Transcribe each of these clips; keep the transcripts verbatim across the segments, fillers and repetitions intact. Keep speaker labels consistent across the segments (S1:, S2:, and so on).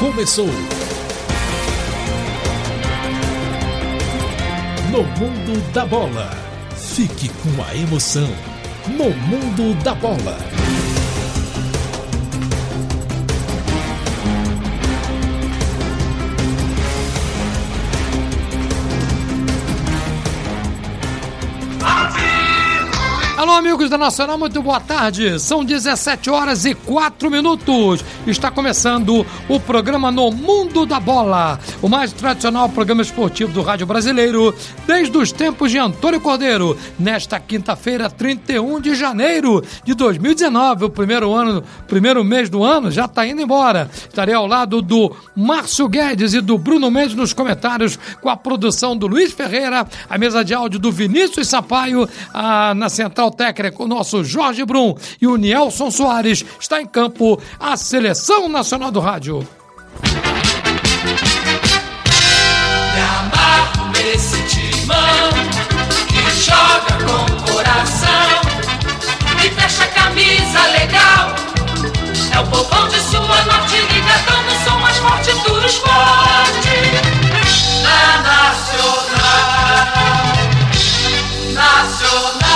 S1: começou. No Mundo da Bola. Fique com a emoção. No Mundo da Bola.
S2: Alô, amigos da Nacional, muito boa tarde. São dezessete horas e quatro minutos. Está começando o programa No Mundo da Bola, o mais tradicional programa esportivo do rádio brasileiro desde os tempos de Antônio Cordeiro. Nesta quinta-feira, trinta e um de janeiro de dois mil e dezenove, o primeiro ano, primeiro mês do ano já está indo embora. Estarei ao lado do Márcio Guedes e do Bruno Mendes nos comentários, com a produção do Luiz Ferreira, a mesa de áudio do Vinícius Sampaio, a, na central técnico, o nosso Jorge Brum e o Nielson Soares. Está em campo a Seleção Nacional do Rádio.
S3: Me amarro nesse timão que joga com coração e fecha a camisa legal. É o povão de sua norte liga, dando o som mais forte do esporte. Na Nacional, Nacional.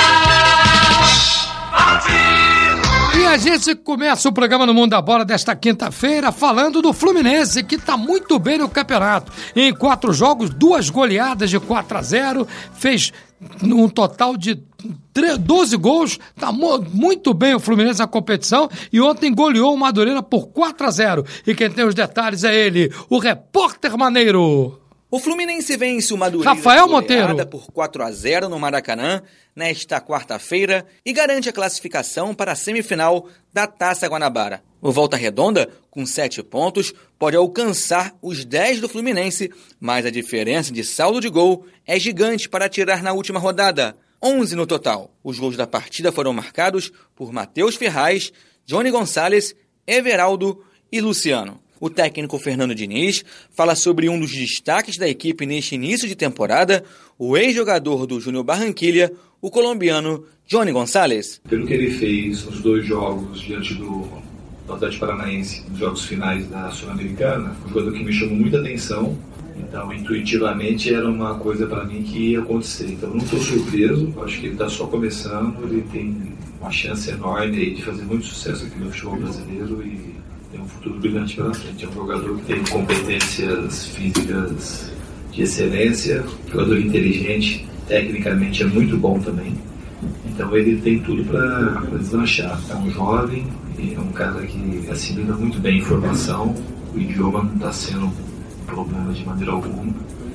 S2: E a gente começa o programa No Mundo da Bola desta quinta-feira falando do Fluminense, que está muito bem no campeonato. Em quatro jogos, duas goleadas de quatro a zero, fez um total de doze gols, está muito bem o Fluminense na competição, e ontem goleou o Madureira por quatro a zero. E quem tem os detalhes é ele, o repórter Maneiro.
S4: O Fluminense vence o Madureira
S2: Rafael Monteiro
S4: por quatro a zero no Maracanã nesta quarta-feira e garante a classificação para a semifinal da Taça Guanabara. O Volta Redonda, com sete pontos, pode alcançar os dez do Fluminense, mas a diferença de saldo de gol é gigante para tirar na última rodada, onze no total. Os gols da partida foram marcados por Matheus Ferraz, Johnny Gonçalves, Everaldo e Luciano. O técnico Fernando Diniz fala sobre um dos destaques da equipe neste início de temporada, o ex-jogador do Júnior Barranquilla, o colombiano Johnny Gonçalves.
S5: Pelo que ele fez nos dois jogos diante do Atlético Paranaense, nos jogos finais da Sul-Americana, foi um jogador que me chamou muita atenção. Então, intuitivamente, era uma coisa para mim que ia acontecer. Então, não estou surpreso, acho que ele está só começando, ele tem uma chance enorme aí de fazer muito sucesso aqui no futebol brasileiro e tem um futuro brilhante pela frente. É um jogador que tem competências físicas de excelência, jogador inteligente, tecnicamente é muito bom também. Então ele tem tudo para deslanchar. É um jovem e é um cara que assimila muito bem a informação, o idioma não está sendo um problema de maneira alguma.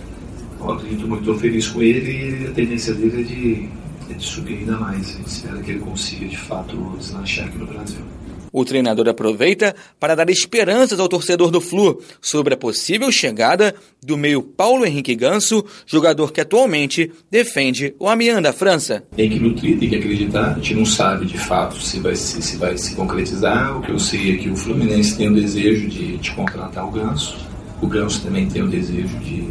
S5: Eu acredito muito, estou feliz com ele e a tendência dele é de, é de subir ainda mais. Eu espero que ele consiga de fato deslanchar aqui no Brasil.
S4: O treinador aproveita para dar esperanças ao torcedor do Flu sobre a possível chegada do meio Paulo Henrique Ganso, jogador que atualmente defende o Amiens da França.
S5: Tem que nutrir, tem que acreditar. A gente não sabe de fato se vai se, se, vai se concretizar. O que eu sei é que o Fluminense tem o desejo de, de contratar o Ganso. O Ganso também tem o desejo de,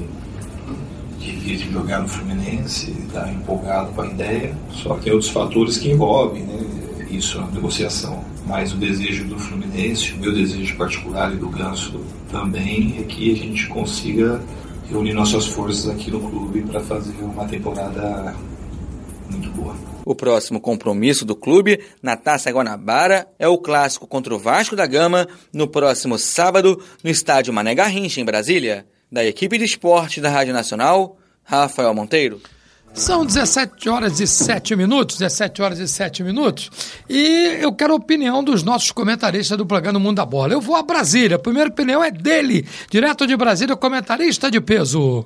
S5: de vir jogar no Fluminense, está empolgado com a ideia. Só que tem outros fatores que envolvem, né? Isso é uma negociação. Mas o desejo do Fluminense, o meu desejo particular e do Ganso também, é que a gente consiga reunir nossas forças aqui no clube para fazer uma temporada muito boa.
S4: O próximo compromisso do clube na Taça Guanabara é o clássico contra o Vasco da Gama no próximo sábado no estádio Mané Garrincha, em Brasília. Da equipe de esporte da Rádio Nacional, Rafael Monteiro.
S2: São dezessete horas e sete minutos, dezessete horas e sete minutos, e eu quero a opinião dos nossos comentaristas do programa Mundo da Bola. Eu vou a Brasília, a primeira opinião é dele, direto de Brasília, comentarista de peso.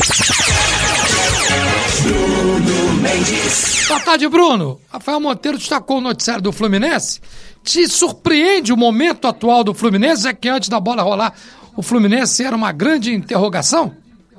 S2: Bruno Mendes. Boa tarde, Bruno. Rafael Monteiro destacou o noticiário do Fluminense. Te surpreende o momento atual do Fluminense? É que antes da bola rolar, o Fluminense era uma grande interrogação?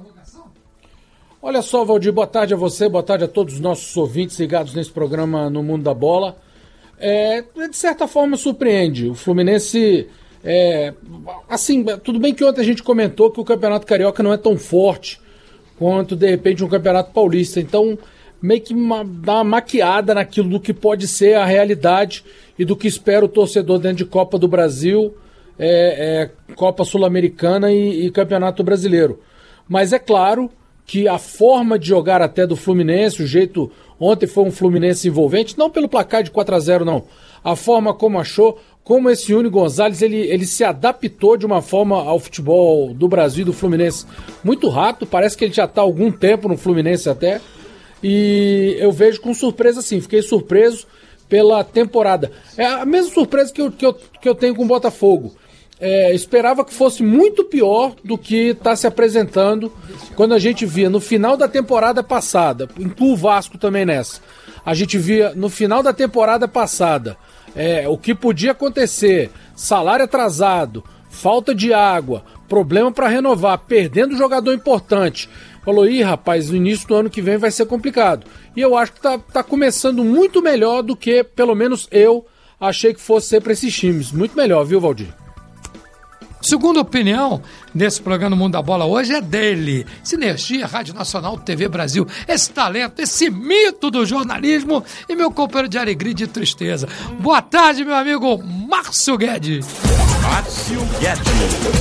S6: Olha só, Valdir, boa tarde a você, boa tarde a todos os nossos ouvintes ligados nesse programa No Mundo da Bola. É, de certa forma surpreende. O Fluminense, é, assim, tudo bem que ontem a gente comentou que o Campeonato Carioca não é tão forte quanto, de repente, um Campeonato Paulista. Então, meio que uma, dá uma maquiada naquilo do que pode ser a realidade e do que espera o torcedor dentro de Copa do Brasil, é, é, Copa Sul-Americana e, e Campeonato Brasileiro. Mas é claro que a forma de jogar até do Fluminense, o jeito... Ontem foi um Fluminense envolvente, não pelo placar de quatro a zero, não. A forma como achou, como esse Yuri Gonzalez, ele, ele se adaptou de uma forma ao futebol do Brasil e do Fluminense muito rápido. Parece que ele já está há algum tempo no Fluminense até. E eu vejo com surpresa, sim. Fiquei surpreso pela temporada. É a mesma surpresa que eu, que eu, que eu tenho com o Botafogo. É, esperava que fosse muito pior do que está se apresentando quando a gente via no final da temporada passada, inclui o Vasco também nessa, a gente via no final da temporada passada é, o que podia acontecer, salário atrasado, falta de água, problema para renovar, perdendo jogador importante. Falou, ih rapaz, no início do ano que vem vai ser complicado. E eu acho que está tá começando muito melhor do que, pelo menos eu, achei que fosse ser para esses times. Muito melhor, viu, Valdir?
S2: Segunda opinião nesse programa Mundo da Bola hoje é dele. Sinergia, Rádio Nacional, T V Brasil. Esse talento, esse mito do jornalismo e meu companheiro de alegria e de tristeza. Boa tarde, meu amigo Márcio Guedes.
S7: Márcio Guedes.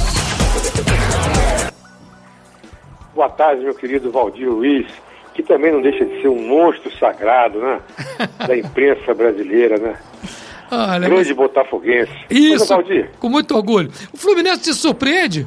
S8: Boa tarde, meu querido Valdir Luiz, que também não deixa de ser um monstro sagrado, né? Da imprensa brasileira, né?
S2: Olha,
S8: grande botafoguense.
S2: Isso, com muito orgulho. O Fluminense te surpreende?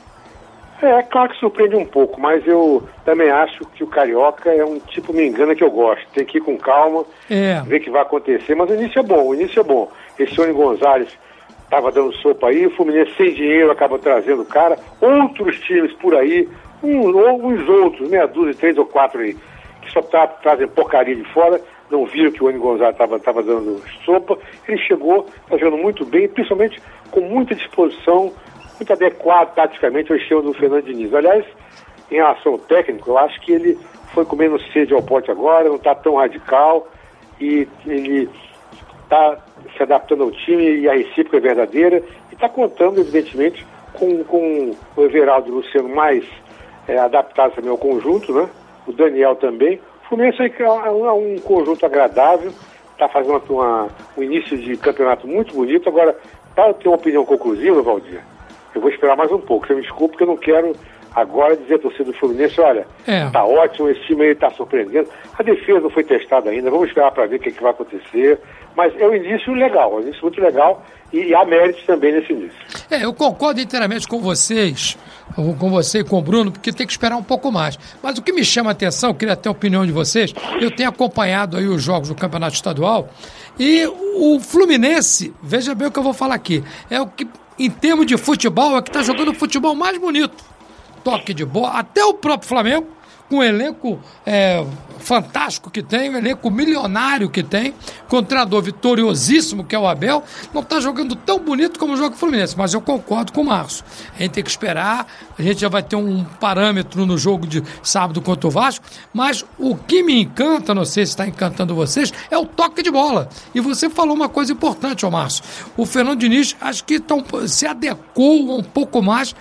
S8: É, claro que surpreende um pouco, mas eu também acho que o Carioca é um tipo, me engana, que eu gosto. Tem que ir com calma, é. ver o que vai acontecer. Mas o início é bom, o início é bom. Esse Yuri Gonzalez estava dando sopa aí, o Fluminense sem dinheiro acaba trazendo o cara. Outros times por aí, uns, uns outros, meia dúzia, três ou quatro aí, que só tá, trazem porcaria de fora, não viram que o Yuri Gonzalez estava dando sopa. Ele chegou, está jogando muito bem, principalmente com muita disposição, muito adequado taticamente ao estilo do Fernando Diniz. Aliás, em relação ao técnico, eu acho que ele foi com menos sede ao pote agora, não está tão radical, e ele está se adaptando ao time, e a recíproca é verdadeira, e está contando, evidentemente, com, com o Everaldo e o Luciano mais é, adaptados também ao conjunto, né? O Daniel também. O Fluminense é um conjunto agradável, está fazendo uma, uma, um início de campeonato muito bonito. Agora, para eu ter uma opinião conclusiva, Valdir, eu vou esperar mais um pouco. Você me desculpe, porque eu não quero agora dizer à torcida do Fluminense, olha, está é. ótimo, esse time aí está surpreendendo. A defesa não foi testada ainda, vamos esperar para ver o que, é que vai acontecer. Mas é um início legal, é um início muito legal, e, e há méritos também nesse início.
S2: É, eu concordo inteiramente com vocês, com você e com o Bruno, porque tem que esperar um pouco mais. Mas o que me chama a atenção, eu queria ter a opinião de vocês, eu tenho acompanhado aí os jogos do Campeonato Estadual, e o Fluminense, veja bem o que eu vou falar aqui, é o que, em termos de futebol, é o que está jogando o futebol mais bonito. Toque de bola, até o próprio Flamengo, com um elenco é, fantástico que tem, um elenco milionário que tem, com um treinador vitoriosíssimo que é o Abel, não está jogando tão bonito como joga o Fluminense, mas eu concordo com o Márcio. A gente tem que esperar, a gente já vai ter um parâmetro no jogo de sábado contra o Vasco, mas o que me encanta, não sei se está encantando vocês, é o toque de bola. E você falou uma coisa importante, ô Márcio, o Fernando Diniz acho que tão, se adequou um pouco mais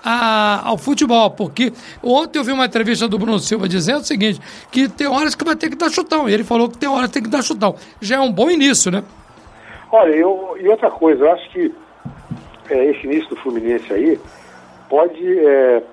S2: A, ao futebol, porque ontem eu vi uma entrevista do Bruno Silva dizendo o seguinte, que tem horas que vai ter que dar chutão, e ele falou que tem horas que tem que dar chutão. Já é um bom início, né?
S8: Olha, eu, e outra coisa, eu acho que é, esse início do Fluminense aí pode, é,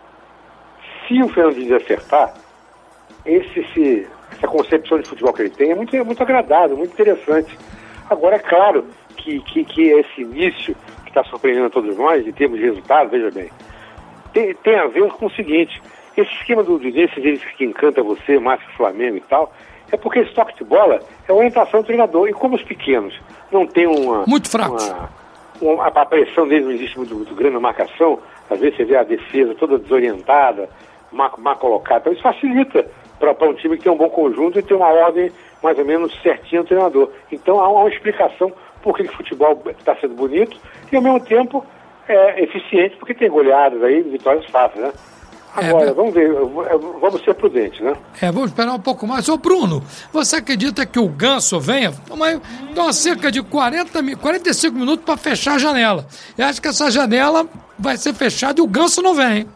S8: se o Fernando Diniz acertar, esse, esse, essa concepção de futebol que ele tem é muito, é muito agradável, muito interessante. Agora, é claro que, que, que esse início está surpreendendo a todos nós, em termos de resultado, veja bem, tem, tem a ver com o seguinte, esse esquema do Diniz, que encanta você, mais que o Flamengo e tal, é porque esse toque de bola é orientação do treinador, e como os pequenos não tem uma...
S2: Muito fracos.
S8: Uma, uma, a pressão deles não existe muito, muito grande na marcação, às vezes você vê a defesa toda desorientada, mal, mal colocada, então isso facilita para um time que tem um bom conjunto e tem uma ordem mais ou menos certinha do treinador. Então há uma, uma explicação por que o futebol está sendo bonito e, ao mesmo tempo, é eficiente, porque tem goleadas aí, vitórias fáceis, né? Agora, é, vamos ver, vamos ser prudentes, né?
S2: É, vamos esperar um pouco mais. Ô, Bruno, você acredita que o Ganso venha? Então, cerca de quarenta, quarenta e cinco minutos para fechar a janela. Eu acho que essa janela vai ser fechada e o Ganso não vem, hein?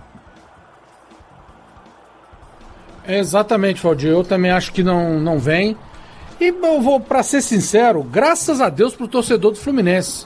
S6: É exatamente, Valdir. Eu também acho que não, não vem. E eu vou, para ser sincero, graças a Deus pro torcedor do Fluminense.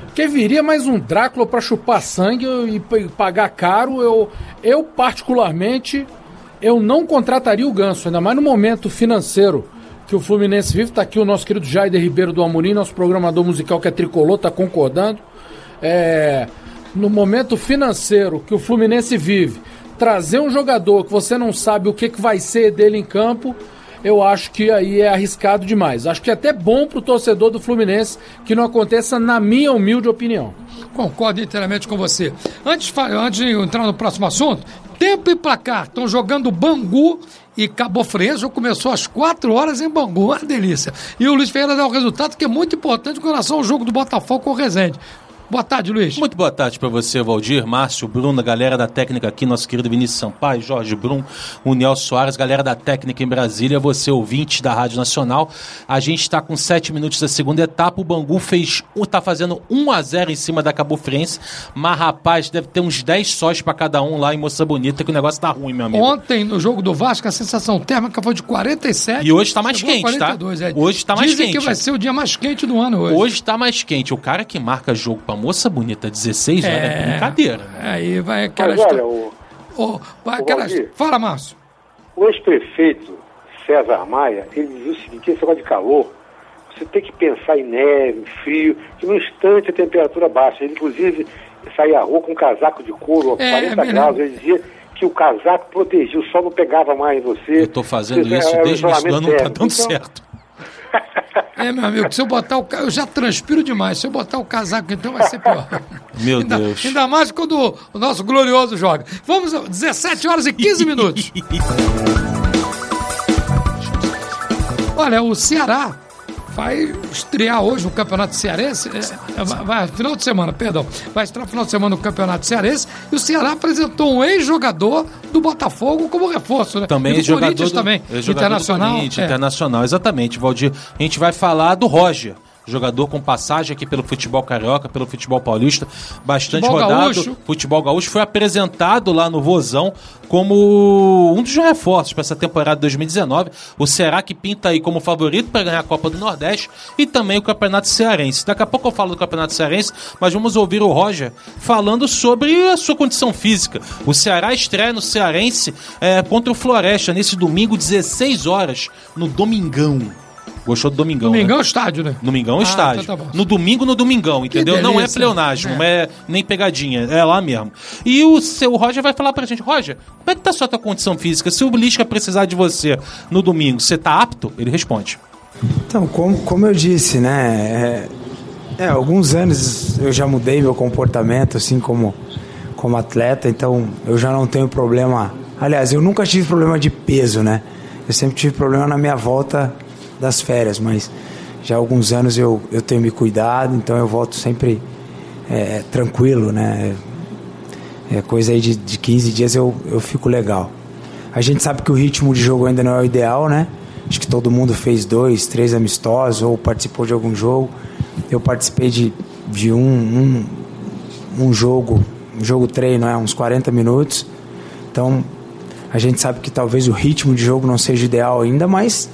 S6: Porque viria mais um Drácula para chupar sangue e, e pagar caro. Eu, eu, particularmente, eu não contrataria o Ganso, ainda mais no momento financeiro que o Fluminense vive. Está aqui o nosso querido Jaider Ribeiro do Amorim, nosso programador musical que é tricolor, está concordando. É, no momento financeiro que o Fluminense vive, trazer um jogador que você não sabe o que, que vai ser dele em campo, eu acho que aí é arriscado demais. Acho que é até bom pro torcedor do Fluminense que não aconteça, na minha humilde opinião.
S2: Concordo inteiramente com você. Antes, antes de entrar no próximo assunto, tempo e placar. Estão jogando Bangu e Cabofrense. Já começou às quatro horas em Bangu. Uma delícia. E o Luiz Ferreira dá um resultado que é muito importante com relação ao jogo do Botafogo com o Resende. Boa tarde, Luiz.
S9: Muito boa tarde para você, Valdir, Márcio, Bruno, a galera da técnica aqui, nosso querido Vinícius Sampaio, Jorge Brum, o Niel Soares, galera da técnica em Brasília, você ouvinte da Rádio Nacional. A gente está com sete minutos da segunda etapa, o Bangu fez, tá fazendo um a zero em cima da Cabofrense, mas rapaz, deve ter uns dez sóis para cada um lá em Moça Bonita, que o negócio tá ruim, meu amigo.
S2: Ontem, no jogo do Vasco, a sensação térmica foi de quarenta e sete.
S9: E hoje está mais quente, quarenta e dois,
S2: tá?
S9: É. Hoje está mais
S2: Dizem
S9: quente.
S2: que vai ser o dia mais quente do ano hoje.
S9: Hoje está mais quente. O cara que marca jogo para Moça Bonita dezesseis horas é, é brincadeira. Né?
S2: Aí vai aquela
S8: Mas olha, o,
S2: oh, vai aquela Valdir, Fala, Márcio.
S8: O ex-prefeito César Maia, ele dizia o seguinte: esse negócio de calor, você tem que pensar em neve, em frio, que no instante a temperatura baixa. Ele, inclusive, saía à rua com um casaco de couro a é, quarenta graus. Ele dizia que o casaco protegia, o sol não pegava mais em você.
S9: Eu tô fazendo você, isso é, desde o início do ano, não tá dando então, certo.
S2: É, meu amigo, se eu botar o eu já transpiro demais. Se eu botar o casaco, então vai ser pior.
S9: Meu
S2: ainda,
S9: Deus.
S2: Ainda mais quando o nosso glorioso joga. Vamos, dezessete horas e quinze minutos. Olha, o Ceará vai estrear hoje no Campeonato Cearense. É, vai, final de semana, perdão. Vai estrear no final de semana no Campeonato Cearense. E o Ceará apresentou um ex-jogador do Botafogo como reforço, né?
S9: Também ex-jogador
S2: também.
S9: Ex
S2: internacional.
S9: Do é. Internacional, exatamente, Valdir. A gente vai falar do Roger. Jogador com passagem aqui pelo futebol carioca, pelo futebol paulista, bastante futebol rodado. Gaúcho. Futebol gaúcho foi apresentado lá no Vozão como um dos reforços para essa temporada de dois mil e dezenove. O Ceará que pinta aí como favorito para ganhar a Copa do Nordeste e também o Campeonato Cearense. Daqui a pouco eu falo do Campeonato Cearense, mas vamos ouvir o Roger falando sobre a sua condição física. O Ceará estreia no Cearense é, contra o Floresta nesse domingo, dezesseis horas, no Domingão. Gostou do Domingão,
S2: Domingão
S9: né?
S2: é estádio, né?
S9: Domingão é
S2: ah,
S9: estádio.
S2: Então tá
S9: no domingo, no Domingão, entendeu? Não é pleonagem,
S2: é.
S9: não é nem pegadinha, é lá mesmo. E o seu Roger vai falar pra gente: Roger, como é que tá a sua tua condição física? Se o Lisca precisar de você no domingo, você tá apto? Ele responde.
S10: Então, como, como eu disse, né? É, é, alguns anos eu já mudei meu comportamento, assim, como, como atleta, então eu já não tenho problema. Aliás, eu nunca tive problema de peso, né? Eu sempre tive problema na minha volta das férias, mas já há alguns anos eu, eu tenho me cuidado, então eu volto sempre é, tranquilo, né? É coisa aí de, de quinze dias eu, eu fico legal. A gente sabe que o ritmo de jogo ainda não é o ideal, né? Acho que todo mundo fez dois, três amistosos ou participou de algum jogo. Eu participei de, de um, um, um jogo, um jogo treino, né? Uns quarenta minutos. Então a gente sabe que talvez o ritmo de jogo não seja ideal ainda, mas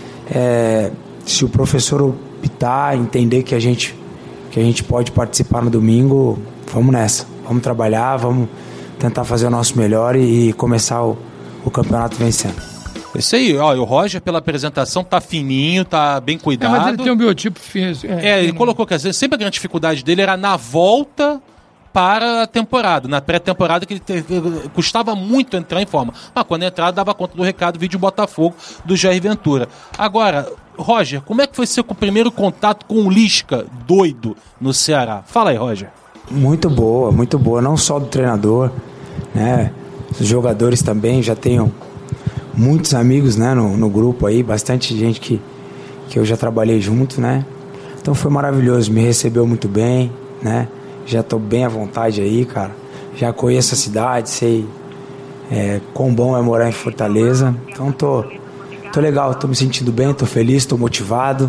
S10: É, se o professor optar, entender que a gente que a gente pode participar no domingo, vamos nessa, vamos trabalhar, vamos tentar fazer o nosso melhor e, e começar o, o campeonato vencendo.
S9: Isso aí, ó, o Roger pela apresentação tá fininho, tá bem cuidado.
S2: É, mas ele tem um biotipo físico.
S9: É, é ele não... colocou que às vezes sempre a grande dificuldade dele era na volta para a temporada, na pré-temporada, que ele te, custava muito entrar em forma. Mas quando entrar, dava conta do recado, vídeo Botafogo do Jair Ventura. Agora, Roger, como é que foi seu primeiro contato com o Lisca doido no Ceará? Fala aí, Roger.
S10: Muito boa, muito boa, não só do treinador, né? Os jogadores também, já tenho muitos amigos, né, no, no grupo aí, bastante gente que, que eu já trabalhei junto, né? Então foi maravilhoso, me recebeu muito bem, né? Já tô bem à vontade aí, cara. Já conheço a cidade, sei é, quão bom é morar em Fortaleza. Então tô, tô legal, tô me sentindo bem, tô feliz, tô motivado.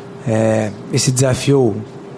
S10: É, esse desafio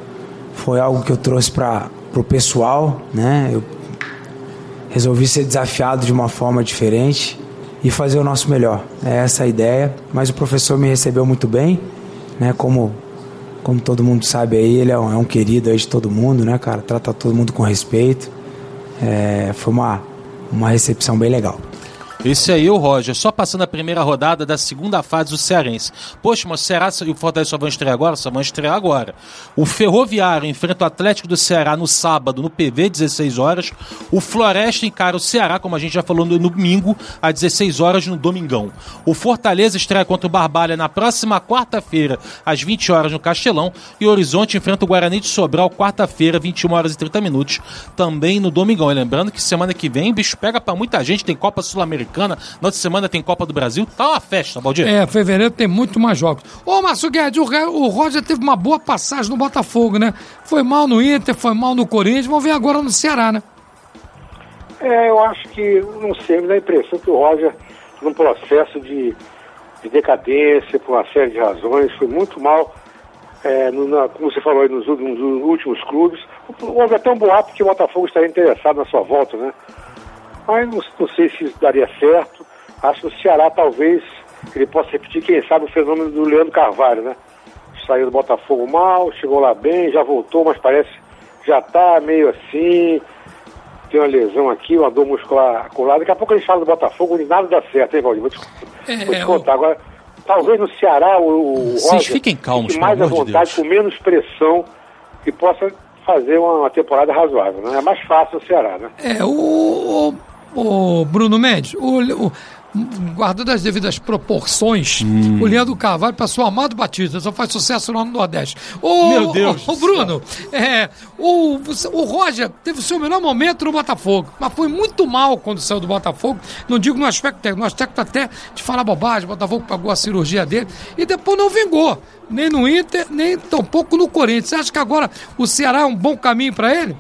S10: foi algo que eu trouxe para pro pessoal, né? Eu resolvi ser desafiado de uma forma diferente e fazer o nosso melhor. É essa a ideia. Mas o professor me recebeu muito bem, né? Como como todo mundo sabe aí, ele é um, é um querido aí de todo mundo, né, cara? Trata todo mundo com respeito. É, foi uma, uma recepção bem legal.
S9: Esse aí, o Roger, só passando a primeira rodada da segunda fase do Cearense. Poxa, mas o Ceará e o Fortaleza só vão estrear agora? Só vão estrear agora. O Ferroviário enfrenta o Atlético do Ceará no sábado, no P V, dezesseis horas. O Floresta encara o Ceará, como a gente já falou, no domingo, às dezesseis horas, no domingão. O Fortaleza estreia contra o Barbalha na próxima quarta-feira, às vinte horas, no Castelão. E o Horizonte enfrenta o Guarani de Sobral, quarta-feira, vinte e uma horas e trinta minutos, também no domingão. E lembrando que semana que vem, bicho, pega pra muita gente, tem Copa Sul-Americana. Na outra semana tem Copa do Brasil, tá uma festa, Valdir.
S2: É, fevereiro tem muito mais jogos. Ô, Márcio Guedes, o, o Roger teve uma boa passagem no Botafogo, né? Foi mal no Inter, foi mal no Corinthians, vamos ver agora no Ceará, né?
S8: É, eu acho que, não sei, me dá a impressão que o Roger, num processo de, de decadência, por uma série de razões, foi muito mal, é, no, na, como você falou aí, nos, nos últimos clubes. Houve até um boato que o Botafogo estaria interessado na sua volta, né? Mas não, não sei se isso daria certo. Acho que o Ceará talvez ele possa repetir, quem sabe, o fenômeno do Leandro Carvalho, né? Saiu do Botafogo mal, chegou lá bem, já voltou, mas parece já tá meio assim, tem uma lesão aqui, uma dor muscular acumulada. Daqui a pouco a gente fala do Botafogo e nada dá certo, hein, Valdir? Vou te, é, vou te contar. Agora, talvez no Ceará o, o
S9: Vocês
S8: Roger
S9: fiquem calmos,
S8: fique mais à vontade, com menos pressão, e possa fazer uma, uma temporada razoável, né? É mais fácil no Ceará, né?
S2: É, o... o Bruno Mendes, o, o, guardando as devidas proporções, hum. o Leandro Carvalho passou amado Batista, só faz sucesso lá no Nordeste. O,
S9: Meu Deus!
S2: O, o Bruno, é, o, o Roger teve o seu melhor momento no Botafogo, mas foi muito mal quando saiu do Botafogo, não digo no aspecto técnico, no aspecto até de falar bobagem, o Botafogo pagou a cirurgia dele e depois não vingou, nem no Inter, nem tampouco no Corinthians. Você acha que agora o Ceará é um bom caminho para ele?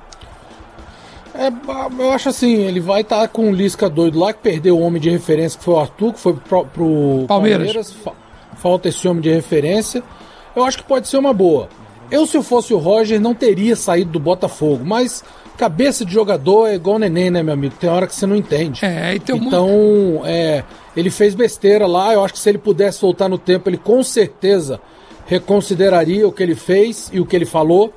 S6: É, eu acho assim, ele vai estar tá com o Lisca doido lá, que perdeu o homem de referência, que foi o Arthur, que foi pro, pro
S2: Palmeiras.
S6: Palmeiras. Falta esse homem de referência. Eu acho que pode ser uma boa. Eu, se eu fosse o Roger, não teria saído do Botafogo, mas cabeça de jogador é igual neném, né, meu amigo? Tem hora que você não entende.
S2: É, então,
S6: então muito... é, ele fez besteira lá. Eu acho que se ele pudesse voltar no tempo, ele com certeza reconsideraria o que ele fez e o que ele falou.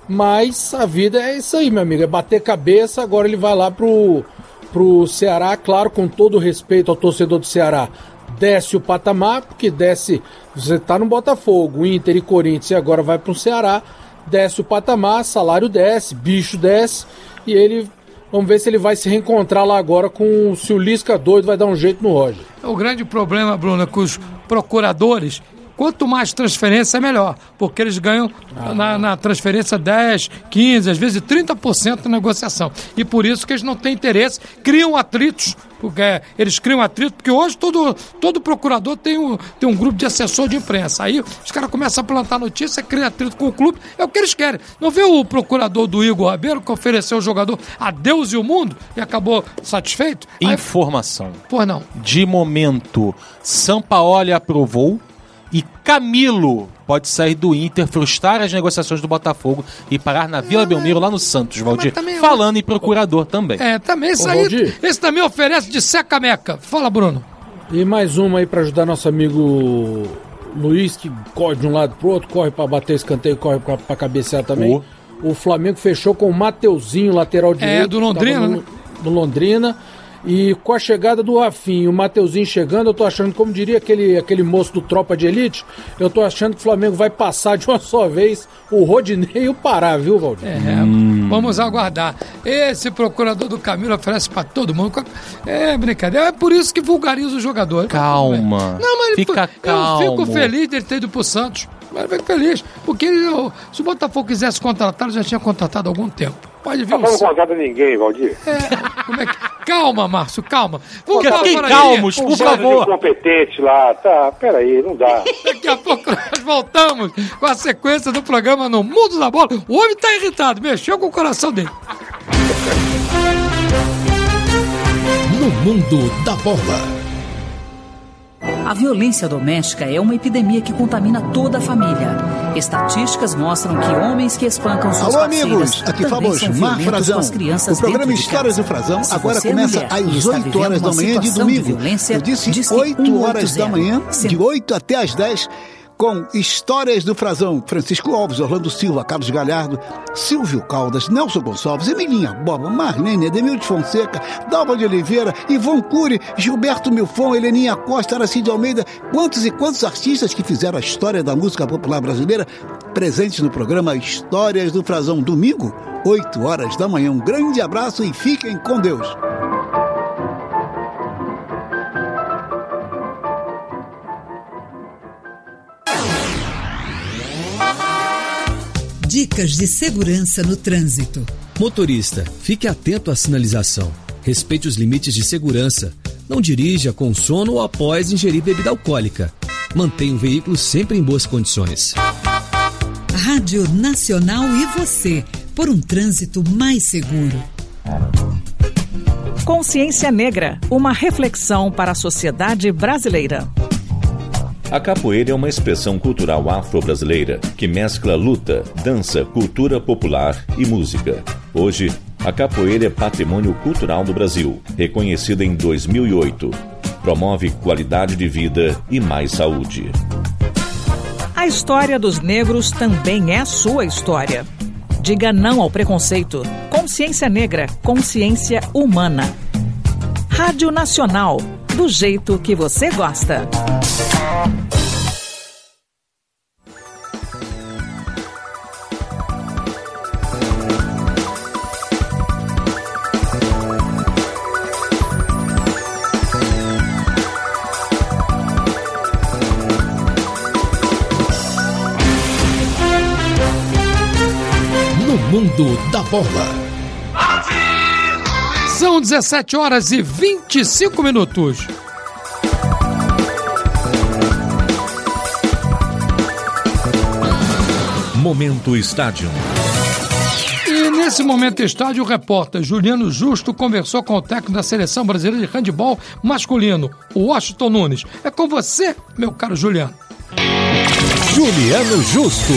S6: Mas a vida é isso aí, meu amigo, é bater cabeça. Agora ele vai lá pro, pro Ceará, claro, com todo o respeito ao torcedor do Ceará, desce o patamar, porque desce, você tá no Botafogo, Inter e Corinthians, e agora vai pro Ceará, desce o patamar, salário desce, bicho desce, e ele, vamos ver se ele vai se reencontrar lá agora com, se o Lisca doido vai dar um jeito no Roger.
S2: O grande problema, Bruno, é que os procuradores, quanto mais transferência é melhor, porque eles ganham ah. na, na transferência dez, quinze, às vezes trinta por cento na negociação. E por isso que eles não têm interesse, criam atritos, porque eles criam atritos, porque hoje todo, todo procurador tem um, tem um grupo de assessor de imprensa. Aí os caras começam a plantar notícia, criam atrito com o clube, é o que eles querem. Não vê o procurador do Igor Rabelo que ofereceu ao jogador a Deus e o mundo e acabou satisfeito?
S9: Informação.
S2: Aí, pois não.
S9: De momento, Sampaoli aprovou. E Camilo pode sair do Inter, frustrar as negociações do Botafogo e parar na Vila é, Belmiro, lá no Santos, Valdir. Falando em procurador também.
S2: É, também isso aí. Esse também oferece de seca-meca. Fala, Bruno.
S6: E mais uma aí para ajudar nosso amigo Luiz, que corre de um lado pro outro, corre para bater escanteio, corre para cabecear também. O... o Flamengo fechou com o Mateuzinho, lateral direito.
S2: É, do Londrina,
S6: no,
S2: né?
S6: Do Londrina. E com a chegada do Rafinho, o Mateuzinho chegando, eu tô achando, como diria aquele, aquele moço do Tropa de Elite, eu tô achando que o Flamengo vai passar de uma só vez o Rodinei e o Pará, viu, Valdir?
S2: É, hum. Vamos aguardar. Esse procurador do Camilo oferece pra todo mundo. É brincadeira, é por isso que vulgariza o jogador.
S9: Calma.
S2: Não, mas
S9: Fica
S2: eu
S9: calmo.
S2: fico feliz dele ter ido pro Santos. Mas eu fico feliz, porque ele, se o Botafogo quisesse contratar, ele já tinha contratado há algum tempo. Pode ver.
S8: Não vamos contratar ninguém, Valdir.
S2: É, como é que... Calma, Márcio, calma. Vamos
S9: Fiquem calmos, por favor.
S8: Competente lá, tá, peraí, não dá.
S2: Daqui a pouco nós voltamos com a sequência do programa No Mundo da Bola. O homem tá irritado, mexeu com o coração dele.
S1: No Mundo da Bola.
S11: A violência doméstica é uma epidemia que contamina toda a família. Estatísticas mostram que homens que espancam suas
S12: Alô,
S11: parceiras
S12: amigos, aqui Fabos, Mar Frazão. O programa Histórias do Frazão agora começa às oito horas da manhã de domingo. Eu disse oito horas da manhã, de oito até às dez, com Histórias do Frazão. Francisco Alves, Orlando Silva, Carlos Galhardo, Silvio Caldas, Nelson Gonçalves, Emilinha Boba, Marlene, Edemilde Fonseca, Dalva de Oliveira, Ivon Cury, Gilberto Milfon, Heleninha Costa, Aracide Almeida. Quantos e quantos artistas que fizeram a história da música popular brasileira presentes no programa Histórias do Frazão. Domingo, oito horas da manhã. Um grande abraço e fiquem com Deus.
S13: Dicas de segurança no trânsito.
S14: Motorista, fique atento à sinalização. Respeite os limites de segurança. Não dirija com sono ou após ingerir bebida alcoólica. Mantenha o veículo sempre em boas condições.
S13: Rádio Nacional e você, por um trânsito mais seguro.
S15: Consciência Negra, uma reflexão para a sociedade brasileira.
S16: A capoeira é uma expressão cultural afro-brasileira que mescla luta, dança, cultura popular e música. Hoje, a capoeira é patrimônio cultural do Brasil, reconhecida em dois mil e oito. Promove qualidade de vida e mais saúde.
S15: A história dos negros também é sua história. Diga não ao preconceito. Consciência Negra, consciência humana. Rádio Nacional, do jeito que você gosta.
S1: Mundo da Bola.
S2: São dezessete horas e vinte e cinco minutos.
S16: Momento Estádio.
S2: E nesse Momento Estádio, o repórter Juliano Justo conversou com o técnico da Seleção Brasileira de Handebol Masculino, o Washington Nunes. É com você, meu caro Juliano.
S1: Juliano Justo.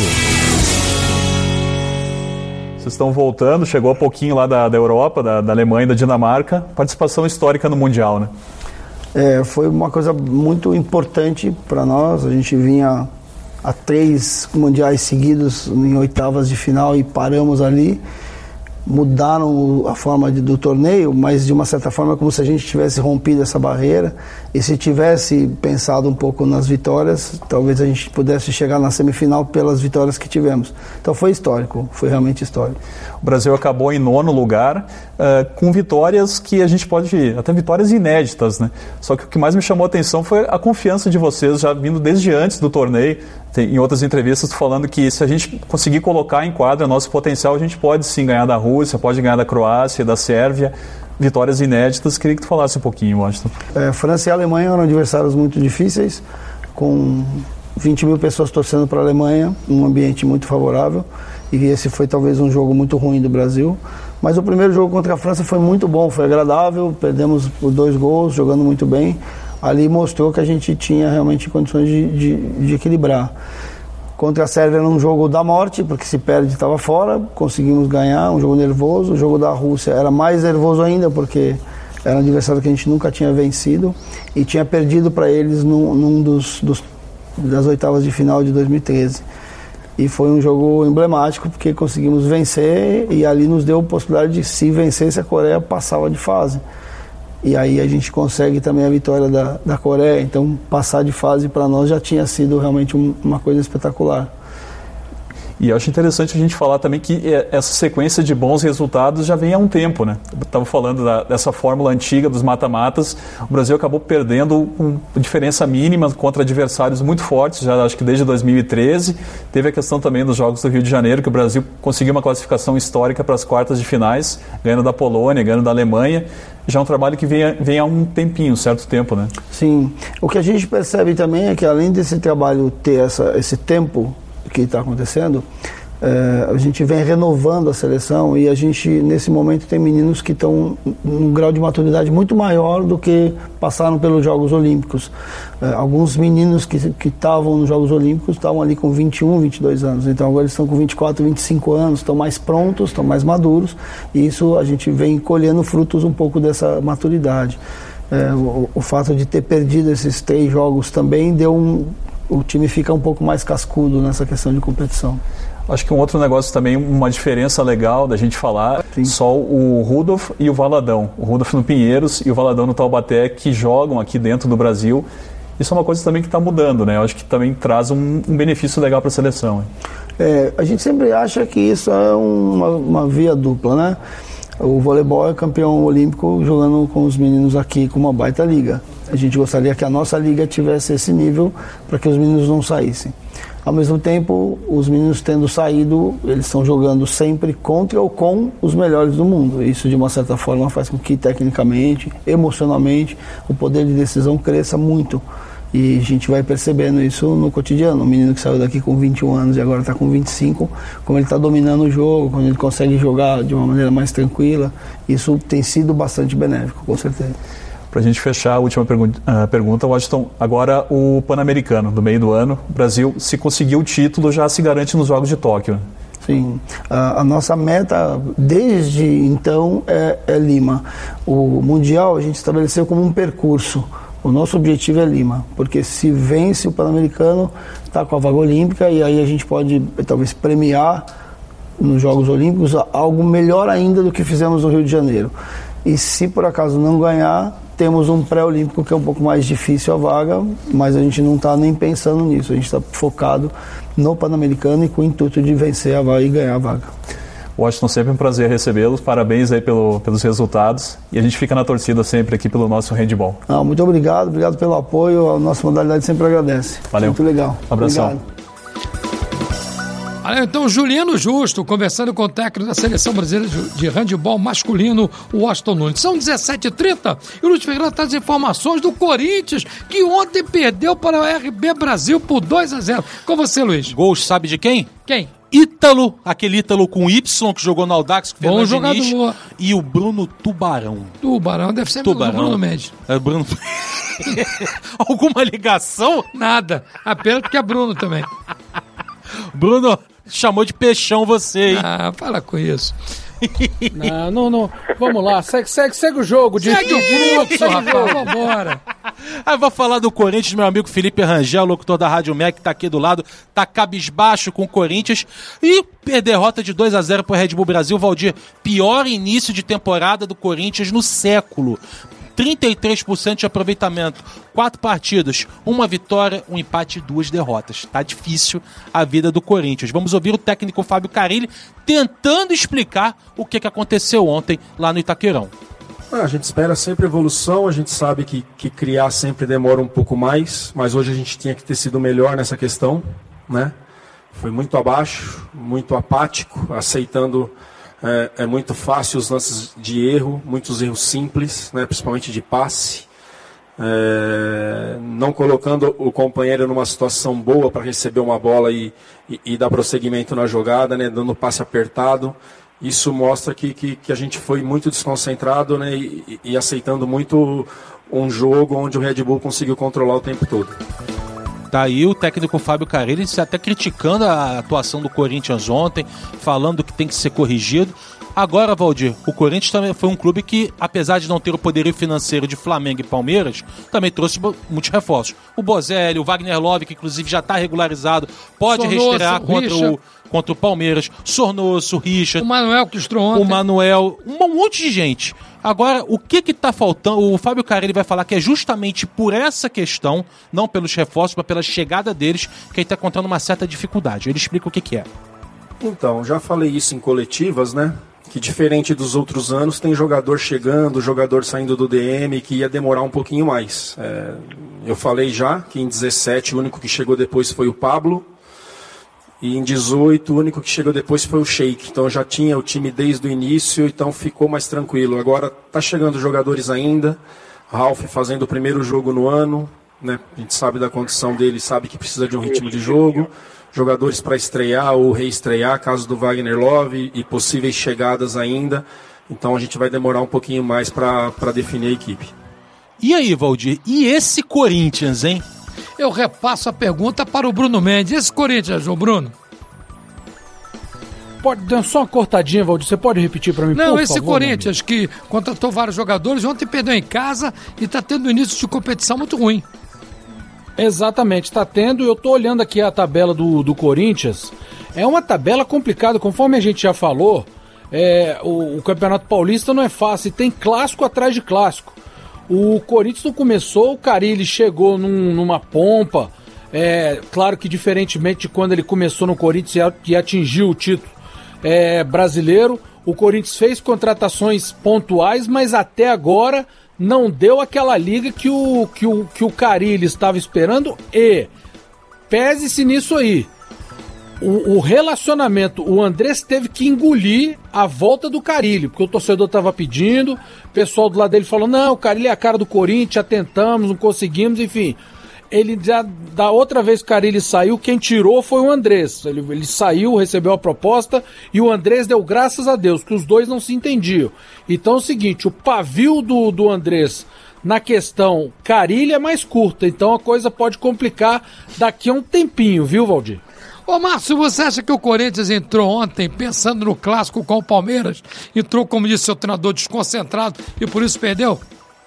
S17: Vocês estão voltando, chegou há pouquinho lá da, da Europa, da, da Alemanha e da Dinamarca, participação histórica no Mundial, né?
S18: É, foi uma coisa muito importante para nós. A gente vinha a três mundiais seguidos em oitavas de final e paramos ali. Mudaram a forma de, do torneio, mas de uma certa forma é como se a gente tivesse rompido essa barreira, e se tivesse pensado um pouco nas vitórias, talvez a gente pudesse chegar na semifinal pelas vitórias que tivemos. Então foi histórico, foi realmente histórico.
S17: O Brasil acabou em nono lugar, uh, com vitórias que a gente pode, até vitórias inéditas, né? Só que o que mais me chamou a atenção foi a confiança de vocês, já vindo desde antes do torneio. Tem, em outras entrevistas falando que se a gente conseguir colocar em quadra nosso potencial, a gente pode sim ganhar da Rússia, pode ganhar da Croácia, da Sérvia, vitórias inéditas. Queria que tu falasse um pouquinho, Washington.
S18: É, França e Alemanha eram adversários muito difíceis, com vinte mil pessoas torcendo para a Alemanha, um ambiente muito favorável, e esse foi talvez um jogo muito ruim do Brasil. Mas o primeiro jogo contra a França foi muito bom, foi agradável, perdemos por dois gols, jogando muito bem. Ali mostrou que a gente tinha realmente condições de, de, de equilibrar. Contra a Sérvia era um jogo da morte, porque se perde estava fora, conseguimos ganhar, um jogo nervoso. O jogo da Rússia era mais nervoso ainda, porque era um adversário que a gente nunca tinha vencido e tinha perdido para eles num, num dos, dos, das oitavas de final de dois mil e treze. E foi um jogo emblemático, porque conseguimos vencer e ali nos deu a possibilidade de, se vencesse, a Coreia passava de fase. E aí a gente consegue também a vitória da, da Coreia. Então, passar de fase para nós já tinha sido realmente um, uma coisa espetacular.
S17: E eu acho interessante a gente falar também que essa sequência de bons resultados já vem há um tempo, né? Eu estava falando da, dessa fórmula antiga dos mata-matas. O Brasil acabou perdendo com diferença mínima contra adversários muito fortes, já acho que desde dois mil e treze. Teve a questão também dos Jogos do Rio de Janeiro, que o Brasil conseguiu uma classificação histórica para as quartas de finais, ganhando da Polônia, ganhando da Alemanha. Já é um trabalho que vem, vem há um tempinho, um certo tempo, né?
S18: Sim. O que a gente percebe também é que, além desse trabalho ter essa, esse tempo que está acontecendo, é, a gente vem renovando a seleção e a gente, nesse momento, tem meninos que estão num grau de maturidade muito maior do que passaram pelos Jogos Olímpicos. É, alguns meninos que estavam nos Jogos Olímpicos estavam ali com vinte e um, vinte e dois anos, então agora eles estão com vinte e quatro, vinte e cinco anos, estão mais prontos, estão mais maduros, e isso a gente vem colhendo frutos um pouco dessa maturidade. É, o, o fato de ter perdido esses três jogos também deu um o time fica um pouco mais cascudo nessa questão de competição.
S17: Acho que um outro negócio também, uma diferença legal da gente falar, Sim. só o Rudolf e o Valadão. O Rudolf no Pinheiros e o Valadão no Taubaté, que jogam aqui dentro do Brasil. Isso é uma coisa também que está mudando, né? Eu acho que também traz um, um benefício legal para a seleção.
S18: É, a gente sempre acha que isso é uma, uma via dupla, né? O voleibol é campeão olímpico jogando com os meninos aqui com uma baita liga. A gente gostaria que a nossa liga tivesse esse nível para que os meninos não saíssem. Ao mesmo tempo, os meninos tendo saído, eles estão jogando sempre contra ou com os melhores do mundo. Isso, de uma certa forma, faz com que, tecnicamente, emocionalmente, o poder de decisão cresça muito. E a gente vai percebendo isso no cotidiano. O menino que saiu daqui com vinte e um anos e agora está com vinte e cinco, como ele está dominando o jogo, como ele consegue jogar de uma maneira mais tranquila, isso tem sido bastante benéfico, com certeza.
S17: Para a gente fechar a última pergunta, uh, pergunta, Washington, agora o Pan-Americano, do meio do ano, o Brasil, se conseguir o título, já se garante nos Jogos de Tóquio.
S18: Sim, a, a nossa meta desde então é, é Lima. O Mundial a gente estabeleceu como um percurso. O nosso objetivo é Lima, porque se vence o Pan-Americano, está com a vaga olímpica e aí a gente pode talvez premiar nos Jogos Olímpicos algo melhor ainda do que fizemos no Rio de Janeiro. E se por acaso não ganhar, temos um pré-olímpico que é um pouco mais difícil a vaga, mas a gente não está nem pensando nisso, a gente está focado no Pan-Americano e com o intuito de vencer a vaga e ganhar a vaga.
S17: Washington, sempre um prazer recebê-los, parabéns aí pelo, pelos resultados e a gente fica na torcida sempre aqui pelo nosso handball.
S18: Ah, muito obrigado, obrigado pelo apoio, a nossa modalidade sempre agradece.
S17: Valeu.
S18: Muito legal.
S17: Um abração.
S18: Obrigado.
S2: Então, Juliano Justo, conversando com o técnico da Seleção Brasileira de Handebol Masculino, o Washington Nunes. São dezessete e trinta e o Luiz Ferreira traz informações do Corinthians, que ontem perdeu para o R B Brasil por dois a zero. Com você, Luiz.
S9: Gols, sabe de quem?
S2: Quem?
S9: Ítalo, aquele Ítalo com Y que jogou no Audax com o
S2: Bom
S9: Fernando Diniz,
S2: jogador.
S9: e o Bruno Tubarão.
S2: Tubarão deve ser
S9: Tubarão.
S2: do Bruno Mendes.
S9: É Bruno... Alguma ligação?
S2: Nada, apenas porque é Bruno também.
S17: Bruno chamou de peixão você, hein?
S2: Ah, para com isso.
S6: Não, não, não. Vamos lá, segue, segue, segue o jogo. De
S2: segue o fluxo, rapaz, vambora.
S9: Aí vou falar do Corinthians, meu amigo Felipe Rangel, locutor da Rádio M E C, que tá aqui do lado, tá cabisbaixo com o Corinthians e derrota de dois a zero pro Red Bull Brasil. Valdir, pior início de temporada do Corinthians no século. trinta e três por cento de aproveitamento, quatro partidas, uma vitória, um empate e duas derrotas. Tá difícil a vida do Corinthians. Vamos ouvir o técnico Fábio Carilli tentando explicar o que, que aconteceu ontem lá no Itaquerão.
S19: A gente espera sempre evolução, a gente sabe que, que criar sempre demora um pouco mais, mas hoje a gente tinha que ter sido melhor nessa questão, né? Foi muito abaixo, muito apático, aceitando... É, é muito fácil os lances de erro, muitos erros simples, né, principalmente de passe, é, não colocando o companheiro numa situação boa para receber uma bola e, e, e dar prosseguimento na jogada, né, dando passe apertado. Isso mostra que, que, que a gente foi muito desconcentrado, né, e, e aceitando muito um jogo onde o Red Bull conseguiu controlar o tempo todo.
S9: Tá aí o técnico Fábio Carilli até criticando a atuação do Corinthians ontem, falando que tem que ser corrigido. Agora, Valdir, o Corinthians também foi um clube que, apesar de não ter o poderio financeiro de Flamengo e Palmeiras, também trouxe muitos reforços. O Bozelli, o Wagner Love, que inclusive já está regularizado, pode
S2: Sornoso,
S9: reestrear contra o, contra o Palmeiras. Sornoso, Richard.
S2: O Manuel que estrou ontem.
S9: O Manuel, um monte de gente. Agora, o que que tá faltando? O Fábio Carilli vai falar que é justamente por essa questão, não pelos reforços, mas pela chegada deles, que ele está encontrando uma certa dificuldade. Ele explica o que que é.
S19: Então, já falei isso em coletivas, né? Que diferente dos outros anos, tem jogador chegando, jogador saindo do D M, que ia demorar um pouquinho mais. É, eu falei já que em dezessete o único que chegou depois foi o Pablo, e em dezoito o único que chegou depois foi o Sheik. Então já tinha o time desde o início, então ficou mais tranquilo. Agora tá chegando jogadores ainda, Ralf fazendo o primeiro jogo no ano, né? A gente sabe da condição dele, sabe que precisa de um ritmo de jogo. Jogadores para estrear ou reestrear, caso do Wagner Love, e possíveis chegadas ainda. Então a gente vai demorar um pouquinho mais para definir a equipe.
S9: E aí, Valdir, e esse Corinthians, hein?
S2: Eu repasso a pergunta para o Bruno Mendes. Esse Corinthians, o Bruno?
S6: Pode dar só uma cortadinha, Valdir? Você pode repetir para mim,
S2: Não,
S6: por
S2: esse
S6: favor,
S2: Corinthians que contratou vários jogadores, ontem perdeu em casa e está tendo um início de competição muito ruim.
S6: Exatamente, está tendo. Eu estou olhando aqui a tabela do, do Corinthians. É uma tabela complicada, conforme a gente já falou. É, o, o Campeonato Paulista não é fácil, tem clássico atrás de clássico. O Corinthians não começou, o Carille chegou num, numa pompa. É, claro que diferentemente de quando ele começou no Corinthians e atingiu o título é, brasileiro, o Corinthians fez contratações pontuais, mas até agora não deu aquela liga que o, que o, que o Carille estava esperando. E pese-se nisso aí, o, o relacionamento, o Andrés teve que engolir a volta do Carille, porque o torcedor estava pedindo, o pessoal do lado dele falou, não, o Carille é a cara do Corinthians, já tentamos, não conseguimos, enfim. Ele já, da outra vez que o Carille saiu, quem tirou foi o Andrés. Ele, ele saiu, recebeu a proposta e o Andrés deu graças a Deus, que os dois não se entendiam. Então é o seguinte, o pavio do, do Andrés na questão Carille é mais curta, então a coisa pode complicar daqui a um tempinho, viu, Valdir?
S2: Ô Márcio, você acha que o Corinthians entrou ontem pensando no clássico com o Palmeiras, entrou, como disse o treinador, desconcentrado e por isso perdeu?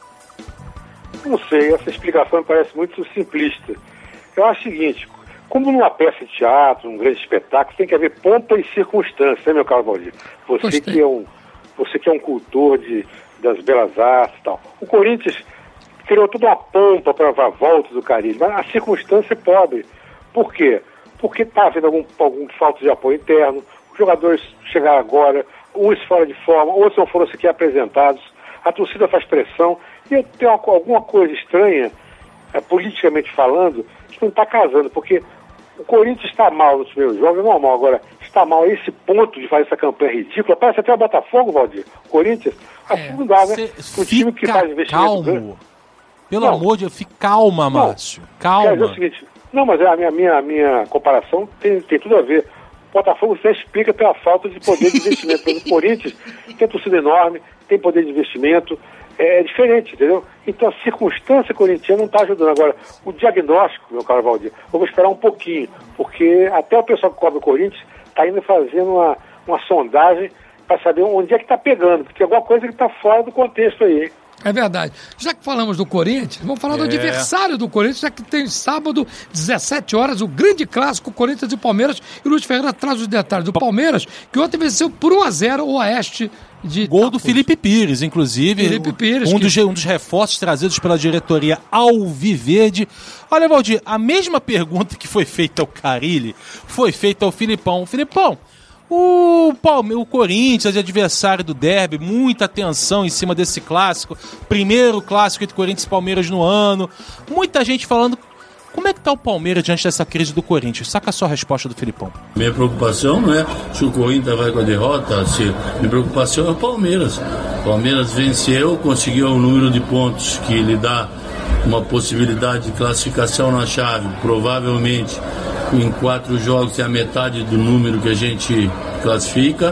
S8: Não sei, essa explicação me parece muito simplista. Eu acho o seguinte, como numa peça de teatro, um grande espetáculo, tem que haver pompa e circunstância, né, meu caro Valdir? Você que é um, você que é um cultor de, das belas artes e tal. O Corinthians criou toda uma pompa para a volta do Carille, mas a circunstância é pobre. Por quê? Porque está havendo algum, algum falta de apoio interno, os jogadores chegaram agora, uns fora de forma, outros não foram sequer apresentados, a torcida faz pressão, e eu tenho uma, alguma coisa estranha, é, politicamente falando, que não está casando, porque o Corinthians está mal nos primeiros jogos, é normal, agora está mal a esse ponto de fazer essa campanha ridícula, parece até o Botafogo, Valdir, o Corinthians, assim não dá, né? Um time que faz investimento
S9: calmo.
S8: Grande.
S9: Pelo não. amor de Deus, fique calma, Márcio, não. calma.
S8: Quer dizer o seguinte, não, mas a minha, minha, minha comparação tem, tem tudo a ver. O Botafogo se explica pela falta de poder de investimento. O Corinthians tem torcida enorme, tem poder de investimento, é, é diferente, entendeu? Então a circunstância corintiana não está ajudando. Agora, o diagnóstico, meu caro Valdir, eu vou esperar um pouquinho, porque até o pessoal que cobre o Corinthians está indo fazendo uma, uma sondagem para saber onde é que está pegando, porque tem alguma coisa que está fora do contexto aí, hein?
S2: É verdade. Já que falamos do Corinthians, vamos falar do é. adversário do Corinthians, já que tem sábado, dezessete horas, o grande clássico Corinthians e Palmeiras. E o Luiz Ferreira traz os detalhes do Palmeiras, que ontem venceu por um a zero o Oeste de
S9: Gol
S2: Tapos.
S9: do Felipe Pires, inclusive.
S2: Felipe Pires.
S9: Um,
S2: que...
S9: dos, um dos reforços trazidos pela diretoria Alviverde. Olha, Valdir, a mesma pergunta que foi feita ao Carille foi feita ao Filipão. Filipão, O, Palme- o Corinthians, adversário do derby, muita atenção em cima desse clássico, primeiro clássico entre Corinthians e Palmeiras no ano, muita gente falando, como é que tá o Palmeiras diante dessa crise do Corinthians? Saca a sua resposta do Filipão.
S20: Minha preocupação não é se o Corinthians vai com a derrota, se... minha preocupação é o Palmeiras. O Palmeiras venceu, conseguiu um número de pontos que lhe dá uma possibilidade de classificação na chave, provavelmente em quatro jogos é a metade do número que a gente classifica.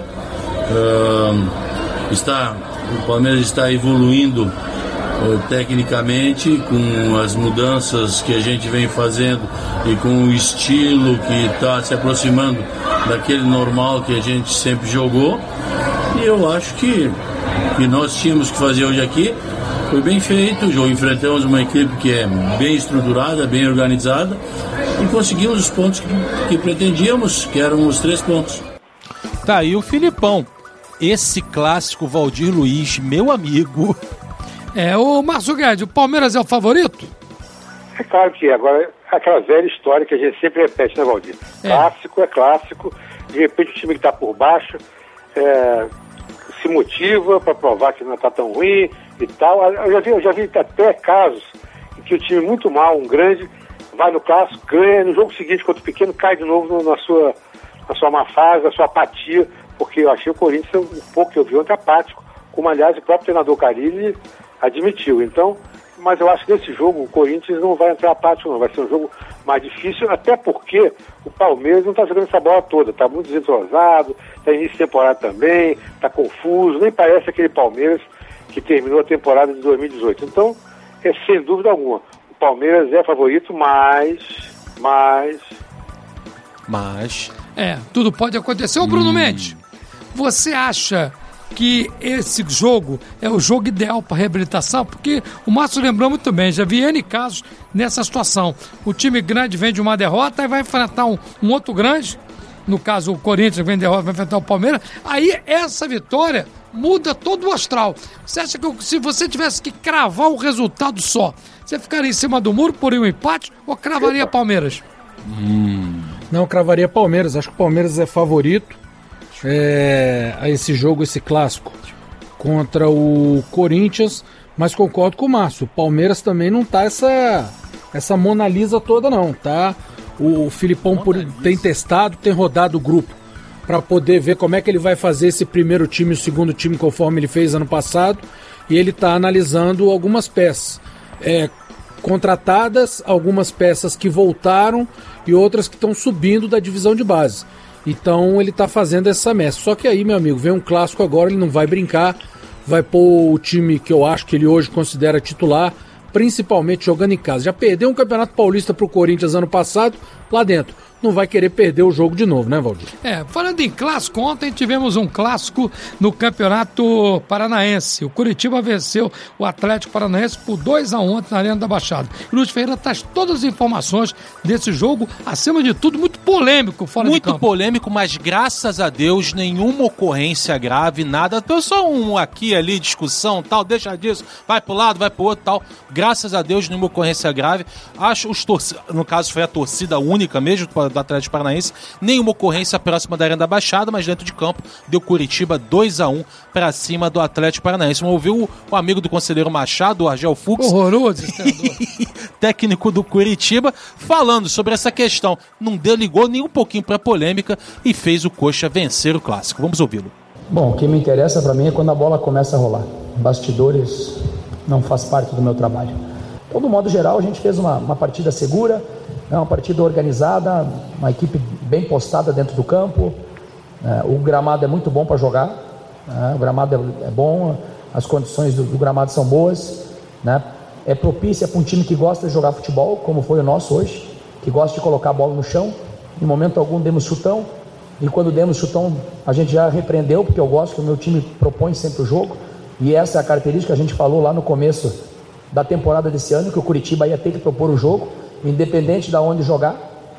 S20: Uh, está, o Palmeiras está evoluindo uh, tecnicamente com as mudanças que a gente vem fazendo e com o estilo que está se aproximando daquele normal que a gente sempre jogou. E eu acho que que nós tínhamos que fazer hoje aqui foi bem feito. Enfrentamos uma equipe que é bem estruturada, bem organizada, e conseguimos os pontos que, que pretendíamos, que eram os três pontos.
S9: Tá aí o Filipão. Esse clássico Valdir Luiz, meu amigo.
S2: É, o Márcio Guedes, o Palmeiras é o favorito?
S8: É claro que é. Agora, aquela velha história que a gente sempre repete, né, Valdir? É. Clássico é clássico, de repente o time que está por baixo é, se motiva para provar que não está tão ruim e tal. Eu já vi, eu já vi até casos em que o time muito mal, um grande, vai no clássico, ganha, no jogo seguinte contra o pequeno, cai de novo no, na, sua, na sua má fase, na sua apatia, porque eu achei o Corinthians um pouco que eu vi ontem apático, como aliás o próprio treinador Carille admitiu. Então, mas eu acho que nesse jogo o Corinthians não vai entrar apático não, vai ser um jogo mais difícil, até porque o Palmeiras não está jogando essa bola toda, está muito desentrosado, está início de temporada também, está confuso, nem parece aquele Palmeiras que terminou a temporada de dois mil e dezoito. Então, é sem dúvida alguma, o Palmeiras é favorito, mas, mas...
S9: Mas...
S2: É, tudo pode acontecer. Ô Bruno hum. Mendes, você acha que esse jogo é o jogo ideal para reabilitação, porque o Márcio lembrou muito bem, já vi N casos nessa situação. O time grande vem de uma derrota e vai enfrentar um, um outro grande, no caso o Corinthians vem de derrota, vai enfrentar o Palmeiras, aí essa vitória muda todo o astral. Você acha que se você tivesse que cravar o resultado só, você ficaria em cima do muro por um empate ou cravaria Palmeiras?
S6: Hum. Não, eu cravaria Palmeiras. Acho que o Palmeiras é favorito é, a esse jogo, esse clássico contra o Corinthians, mas concordo com o Márcio. O Palmeiras também não tá essa, essa Mona Lisa toda não, tá? O Filipão por, tem testado, tem rodado o grupo para poder ver como é que ele vai fazer esse primeiro time e o segundo time conforme ele fez ano passado, e ele está analisando algumas peças é, contratadas, algumas peças que voltaram e outras que estão subindo da divisão de base. Então ele está fazendo essa mescla. Só que aí, meu amigo, vem um clássico agora, ele não vai brincar, vai pôr o time que eu acho que ele hoje considera titular, principalmente jogando em casa. Já perdeu um Campeonato Paulista para o Corinthians ano passado, lá dentro. Não vai querer perder o jogo de novo, né, Valdir?
S2: É, falando em clássico, ontem tivemos um clássico no Campeonato Paranaense. O Curitiba venceu o Atlético Paranaense por dois a um na Arena da Baixada. O Luiz Ferreira traz todas as informações desse jogo, acima de tudo, muito polêmico fora
S9: muito
S2: de campo.
S9: Muito polêmico, mas graças a Deus, nenhuma ocorrência grave, nada. Só um aqui, ali, discussão, tal, deixa disso, vai pro lado, vai pro outro, tal. Graças a Deus, nenhuma ocorrência grave. Acho os torcedores, no caso foi a torcida única mesmo, do Atlético Paranaense, nenhuma ocorrência próxima da Arena da Baixada, mas dentro de campo deu Curitiba dois a um para cima do Atlético Paranaense. Vamos ouvir o, o amigo do conselheiro Machado, o Argel Fux,
S2: horroroso,
S9: técnico do Curitiba, falando sobre essa questão. Não deu, ligou nem um pouquinho para a polêmica e fez o Coxa vencer o clássico. Vamos ouvi-lo.
S21: Bom, o que me interessa para mim é quando a bola começa a rolar. Bastidores não faz parte do meu trabalho. Então, do modo geral, a gente fez uma, uma partida segura, é uma partida organizada, uma equipe bem postada dentro do campo. É, o gramado é muito bom para jogar, é, o gramado é, é bom, as condições do, do gramado são boas, né? É propícia para um time que gosta de jogar futebol, como foi o nosso hoje, que gosta de colocar a bola no chão. Em momento algum demos chutão, e quando demos chutão a gente já repreendeu, porque eu gosto que o meu time propõe sempre o jogo, e essa é a característica que a gente falou lá no começo da temporada desse ano, que o Curitiba ia ter que propor o jogo, independente de onde jogar.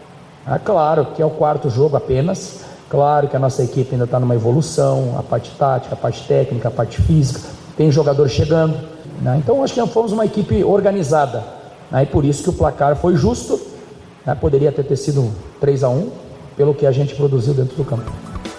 S21: É claro que é o quarto jogo apenas, claro que a nossa equipe ainda está numa evolução, a parte tática, a parte técnica, a parte física, tem jogador chegando, né? Então acho que nós fomos uma equipe organizada, né? E por isso que o placar foi justo, né? Poderia ter, ter sido três a um pelo que a gente produziu dentro do campo.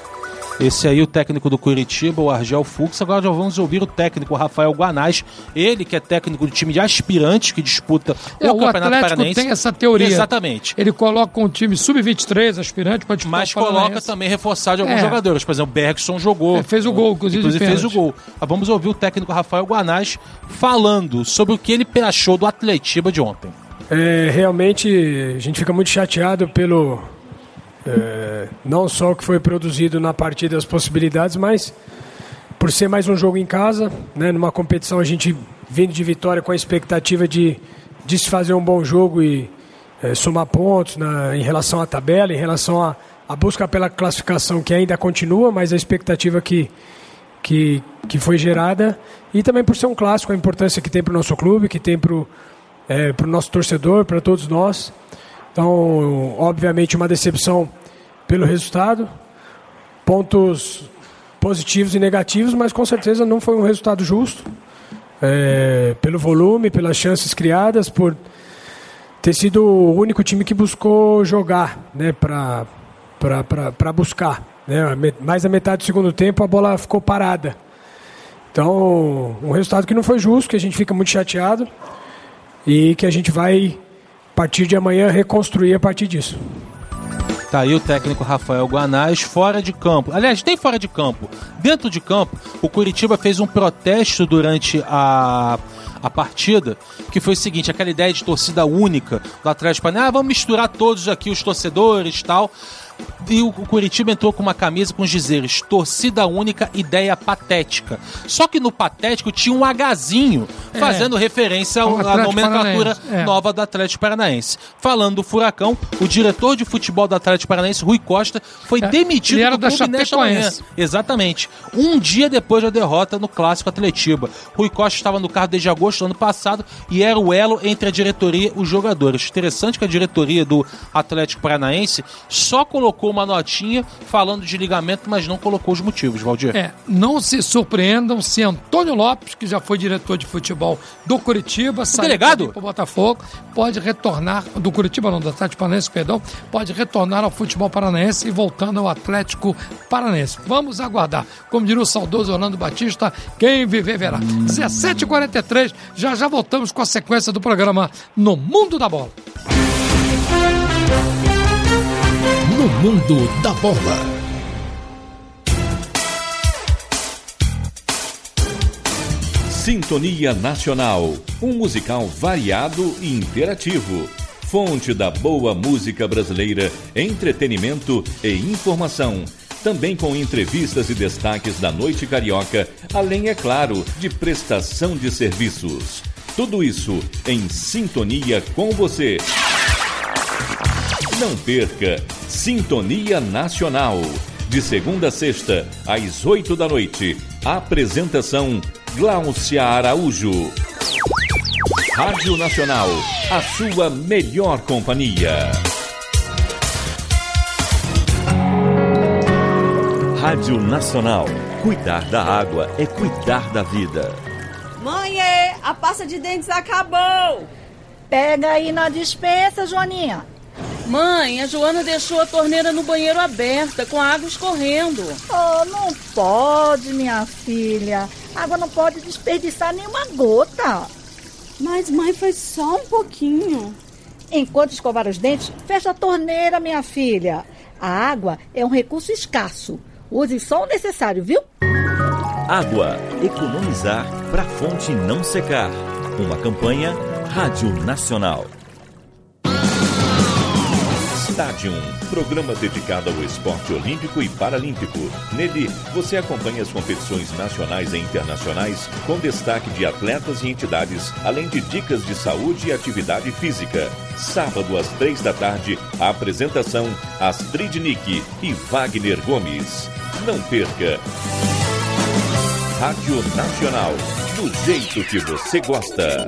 S9: Esse aí, o técnico do Curitiba, o Argel Fux. Agora já vamos ouvir o técnico Rafael Guanais, ele que é técnico do time de aspirantes que disputa
S2: é,
S9: o, o Campeonato
S2: Atlético
S9: Paranaense.
S2: Tem essa teoria.
S9: Exatamente.
S2: Ele coloca um time sub vinte e três, aspirante, para disputar.
S9: Mas coloca também reforçar de alguns
S2: é.
S9: jogadores. Por exemplo, o Bergson jogou.
S2: É, fez o gol, inclusive.
S9: Inclusive fez o gol. Mas vamos ouvir o técnico Rafael Guanais falando sobre o que ele achou do Atletiba de ontem.
S22: É, realmente, a gente fica muito chateado pelo... É, não só o que foi produzido na partida, as possibilidades, mas por ser mais um jogo em casa, né, numa competição a gente vindo de vitória com a expectativa de, de se fazer um bom jogo e é, somar pontos na, em relação à tabela, em relação à, à busca pela classificação que ainda continua, mas a expectativa que, que, que foi gerada, e também por ser um clássico, a importância que tem para o nosso clube, que tem para o é, para o nosso torcedor, para todos nós. Então, obviamente, uma decepção pelo resultado, pontos positivos e negativos, mas com certeza não foi um resultado justo, é, pelo volume, pelas chances criadas, por ter sido o único time que buscou jogar, né, para para buscar. Né, mais da metade do segundo tempo a bola ficou parada. Então, um resultado que não foi justo, que a gente fica muito chateado e que a gente vai, a partir de amanhã, reconstruir a partir disso.
S9: Tá aí o técnico Rafael Guanais, fora de campo. Aliás, tem fora de campo. Dentro de campo, o Curitiba fez um protesto durante a, a partida, que foi o seguinte, aquela ideia de torcida única do Atlético Paranaense, ah, vamos misturar todos aqui os torcedores e tal. E o Curitiba entrou com uma camisa com os dizeres torcida única, ideia patética. Só que no patético tinha um Hzinho, é. fazendo referência à nomenclatura é. nova do Atlético Paranaense. Falando do Furacão, o diretor de futebol do Atlético Paranaense, Rui Costa, foi é. demitido
S2: do
S9: clube nesta manhã. Exatamente. Um dia depois da derrota no Clássico Atletiba. Rui Costa estava no cargo desde agosto do ano passado e era o elo entre a diretoria e os jogadores. Interessante que a diretoria do Atlético Paranaense só colocou uma uma notinha falando de ligamento, mas não colocou os motivos, Valdir.
S2: É, não se surpreendam se Antônio Lopes, que já foi diretor de futebol do Curitiba,
S9: saiu delegado
S2: para o Botafogo, pode retornar, do Curitiba não, do Atlético Paranaense, perdão, pode retornar ao futebol paranaense e voltando ao Atlético Paranaense. Vamos aguardar. Como diria o saudoso Orlando Batista, quem viver verá. dezessete e quarenta e três, já já voltamos com a sequência do programa No Mundo da Bola.
S1: No Mundo da Bola.
S16: Sintonia Nacional, um musical variado e interativo. Fonte da boa música brasileira, entretenimento e informação. Também com entrevistas e destaques da noite carioca, além, é claro, de prestação de serviços. Tudo isso em sintonia com você. Não perca Sintonia Nacional, de segunda a sexta, às oito da noite. Apresentação Gláucia Araújo. Rádio Nacional, a sua melhor companhia. Rádio Nacional, cuidar da água é cuidar da vida.
S3: Mãe, a pasta de dentes acabou.
S5: Pega aí na despensa, Joaninha.
S3: Mãe, a Joana deixou a torneira no banheiro aberta, com a água escorrendo.
S5: Oh, não pode, minha filha. A água não pode desperdiçar nenhuma gota.
S3: Mas, mãe, foi só um pouquinho.
S5: Enquanto escovar os dentes, fecha a torneira, minha filha. A água é um recurso escasso. Use só o necessário, viu?
S16: Água. Economizar para a fonte não secar. Uma campanha Rádio Nacional. Stadium, programa dedicado ao esporte olímpico e paralímpico. Nele, você acompanha as competições nacionais e internacionais com destaque de atletas e entidades, além de dicas de saúde e atividade física. Sábado, às três da tarde, a apresentação Astrid Nick e Wagner Gomes. Não perca! Rádio Nacional, do jeito que você gosta.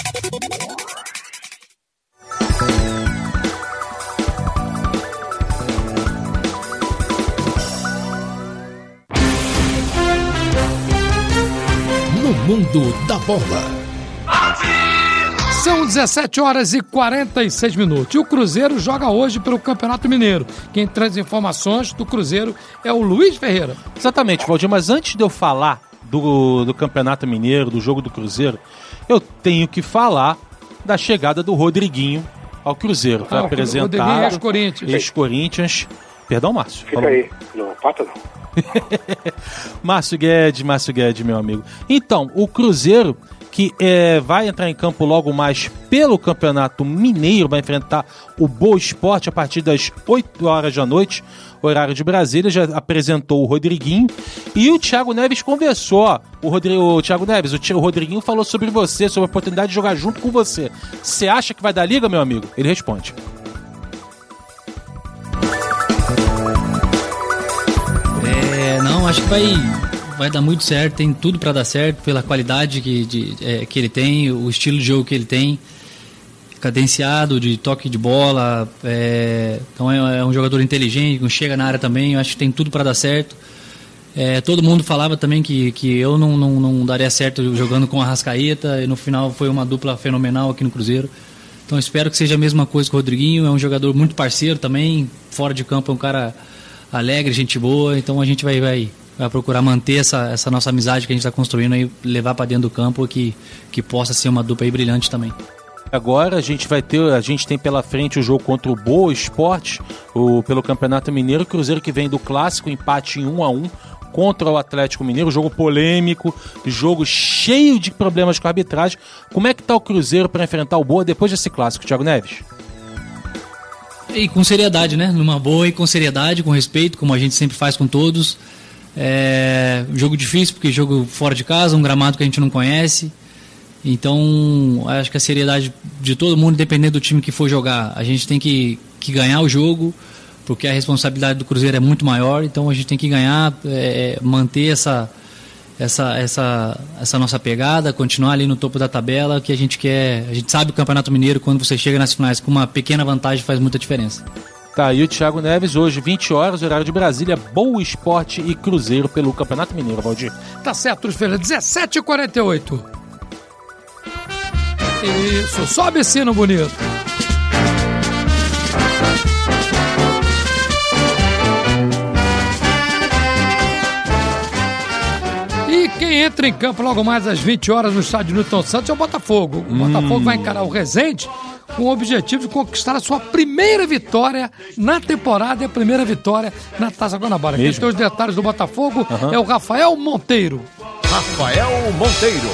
S1: Mundo da Bola.
S2: São dezessete horas e quarenta e seis minutos. E o Cruzeiro joga hoje pelo Campeonato Mineiro. Quem traz informações do Cruzeiro é o Luiz Ferreira.
S9: Exatamente, Valdir. Mas antes de eu falar do, do Campeonato Mineiro, do jogo do Cruzeiro, eu tenho que falar da chegada do Rodriguinho ao Cruzeiro. Foi ah, apresentado. Rodriguinho
S2: ex-Corinthians.
S9: Ex-Corinthians. Perdão, Márcio.
S8: Fica aí. Não, pata não.
S9: Márcio Guedes, Márcio Guedes, meu amigo. Então, o Cruzeiro, que é, vai entrar em campo logo mais pelo Campeonato Mineiro, vai enfrentar o Boa Esporte a partir das oito horas da noite, horário de Brasília, já apresentou o Rodriguinho e o Thiago Neves conversou. Ó, o, Rodrigo, o Thiago Neves, o, o Rodriguinho falou sobre você, sobre a oportunidade de jogar junto com você. Você acha que vai dar liga, meu amigo? Ele responde.
S23: Não, acho que vai, vai dar muito certo, tem tudo para dar certo, pela qualidade que, de, é, que ele tem, o estilo de jogo que ele tem, cadenciado, de toque de bola, é, então é, é um jogador inteligente, chega na área também, eu acho que tem tudo para dar certo. É, todo mundo falava também que, que eu não, não, não daria certo jogando com a Arrascaeta, e no final foi uma dupla fenomenal aqui no Cruzeiro. Então espero que seja a mesma coisa com o Rodriguinho, é um jogador muito parceiro também, fora de campo é um cara alegre, gente boa, então a gente vai, vai, vai procurar manter essa, essa nossa amizade que a gente está construindo e levar para dentro do campo, que, que possa ser uma dupla aí brilhante também.
S9: Agora a gente vai ter, a gente tem pela frente o jogo contra o Boa Esporte, o, pelo Campeonato Mineiro, o Cruzeiro que vem do clássico, empate em um a um contra o Atlético Mineiro, jogo polêmico, jogo cheio de problemas com a arbitragem. Como é que está o Cruzeiro para enfrentar o Boa depois desse clássico, Thiago Neves?
S23: E com seriedade, né? Numa boa e com seriedade, com respeito, como a gente sempre faz com todos. É um jogo difícil, porque jogo fora de casa, um gramado que a gente não conhece. Então, acho que a seriedade de todo mundo, dependendo do time que for jogar, a gente tem que, que ganhar o jogo, porque a responsabilidade do Cruzeiro é muito maior. Então, a gente tem que ganhar, é, manter essa, essa, essa, essa nossa pegada, continuar ali no topo da tabela, que a gente quer. A gente sabe que o Campeonato Mineiro, quando você chega nas finais com uma pequena vantagem, faz muita diferença.
S9: Tá aí o Thiago Neves, hoje, vinte horas, horário de Brasília, Boa Esporte e Cruzeiro pelo Campeonato Mineiro, Valdir.
S2: Tá certo, Luiz Ferreira, dezessete e quarenta e oito. Isso, sobe esse sino bonito. E quem entra em campo logo mais às vinte horas no estádio Newton Santos é o Botafogo. O hum. Botafogo vai encarar o Resende com o objetivo de conquistar a sua primeira vitória na temporada e a primeira vitória na Taça Guanabara. Quem tem os detalhes do Botafogo uhum. é o Rafael Monteiro.
S4: Rafael Monteiro.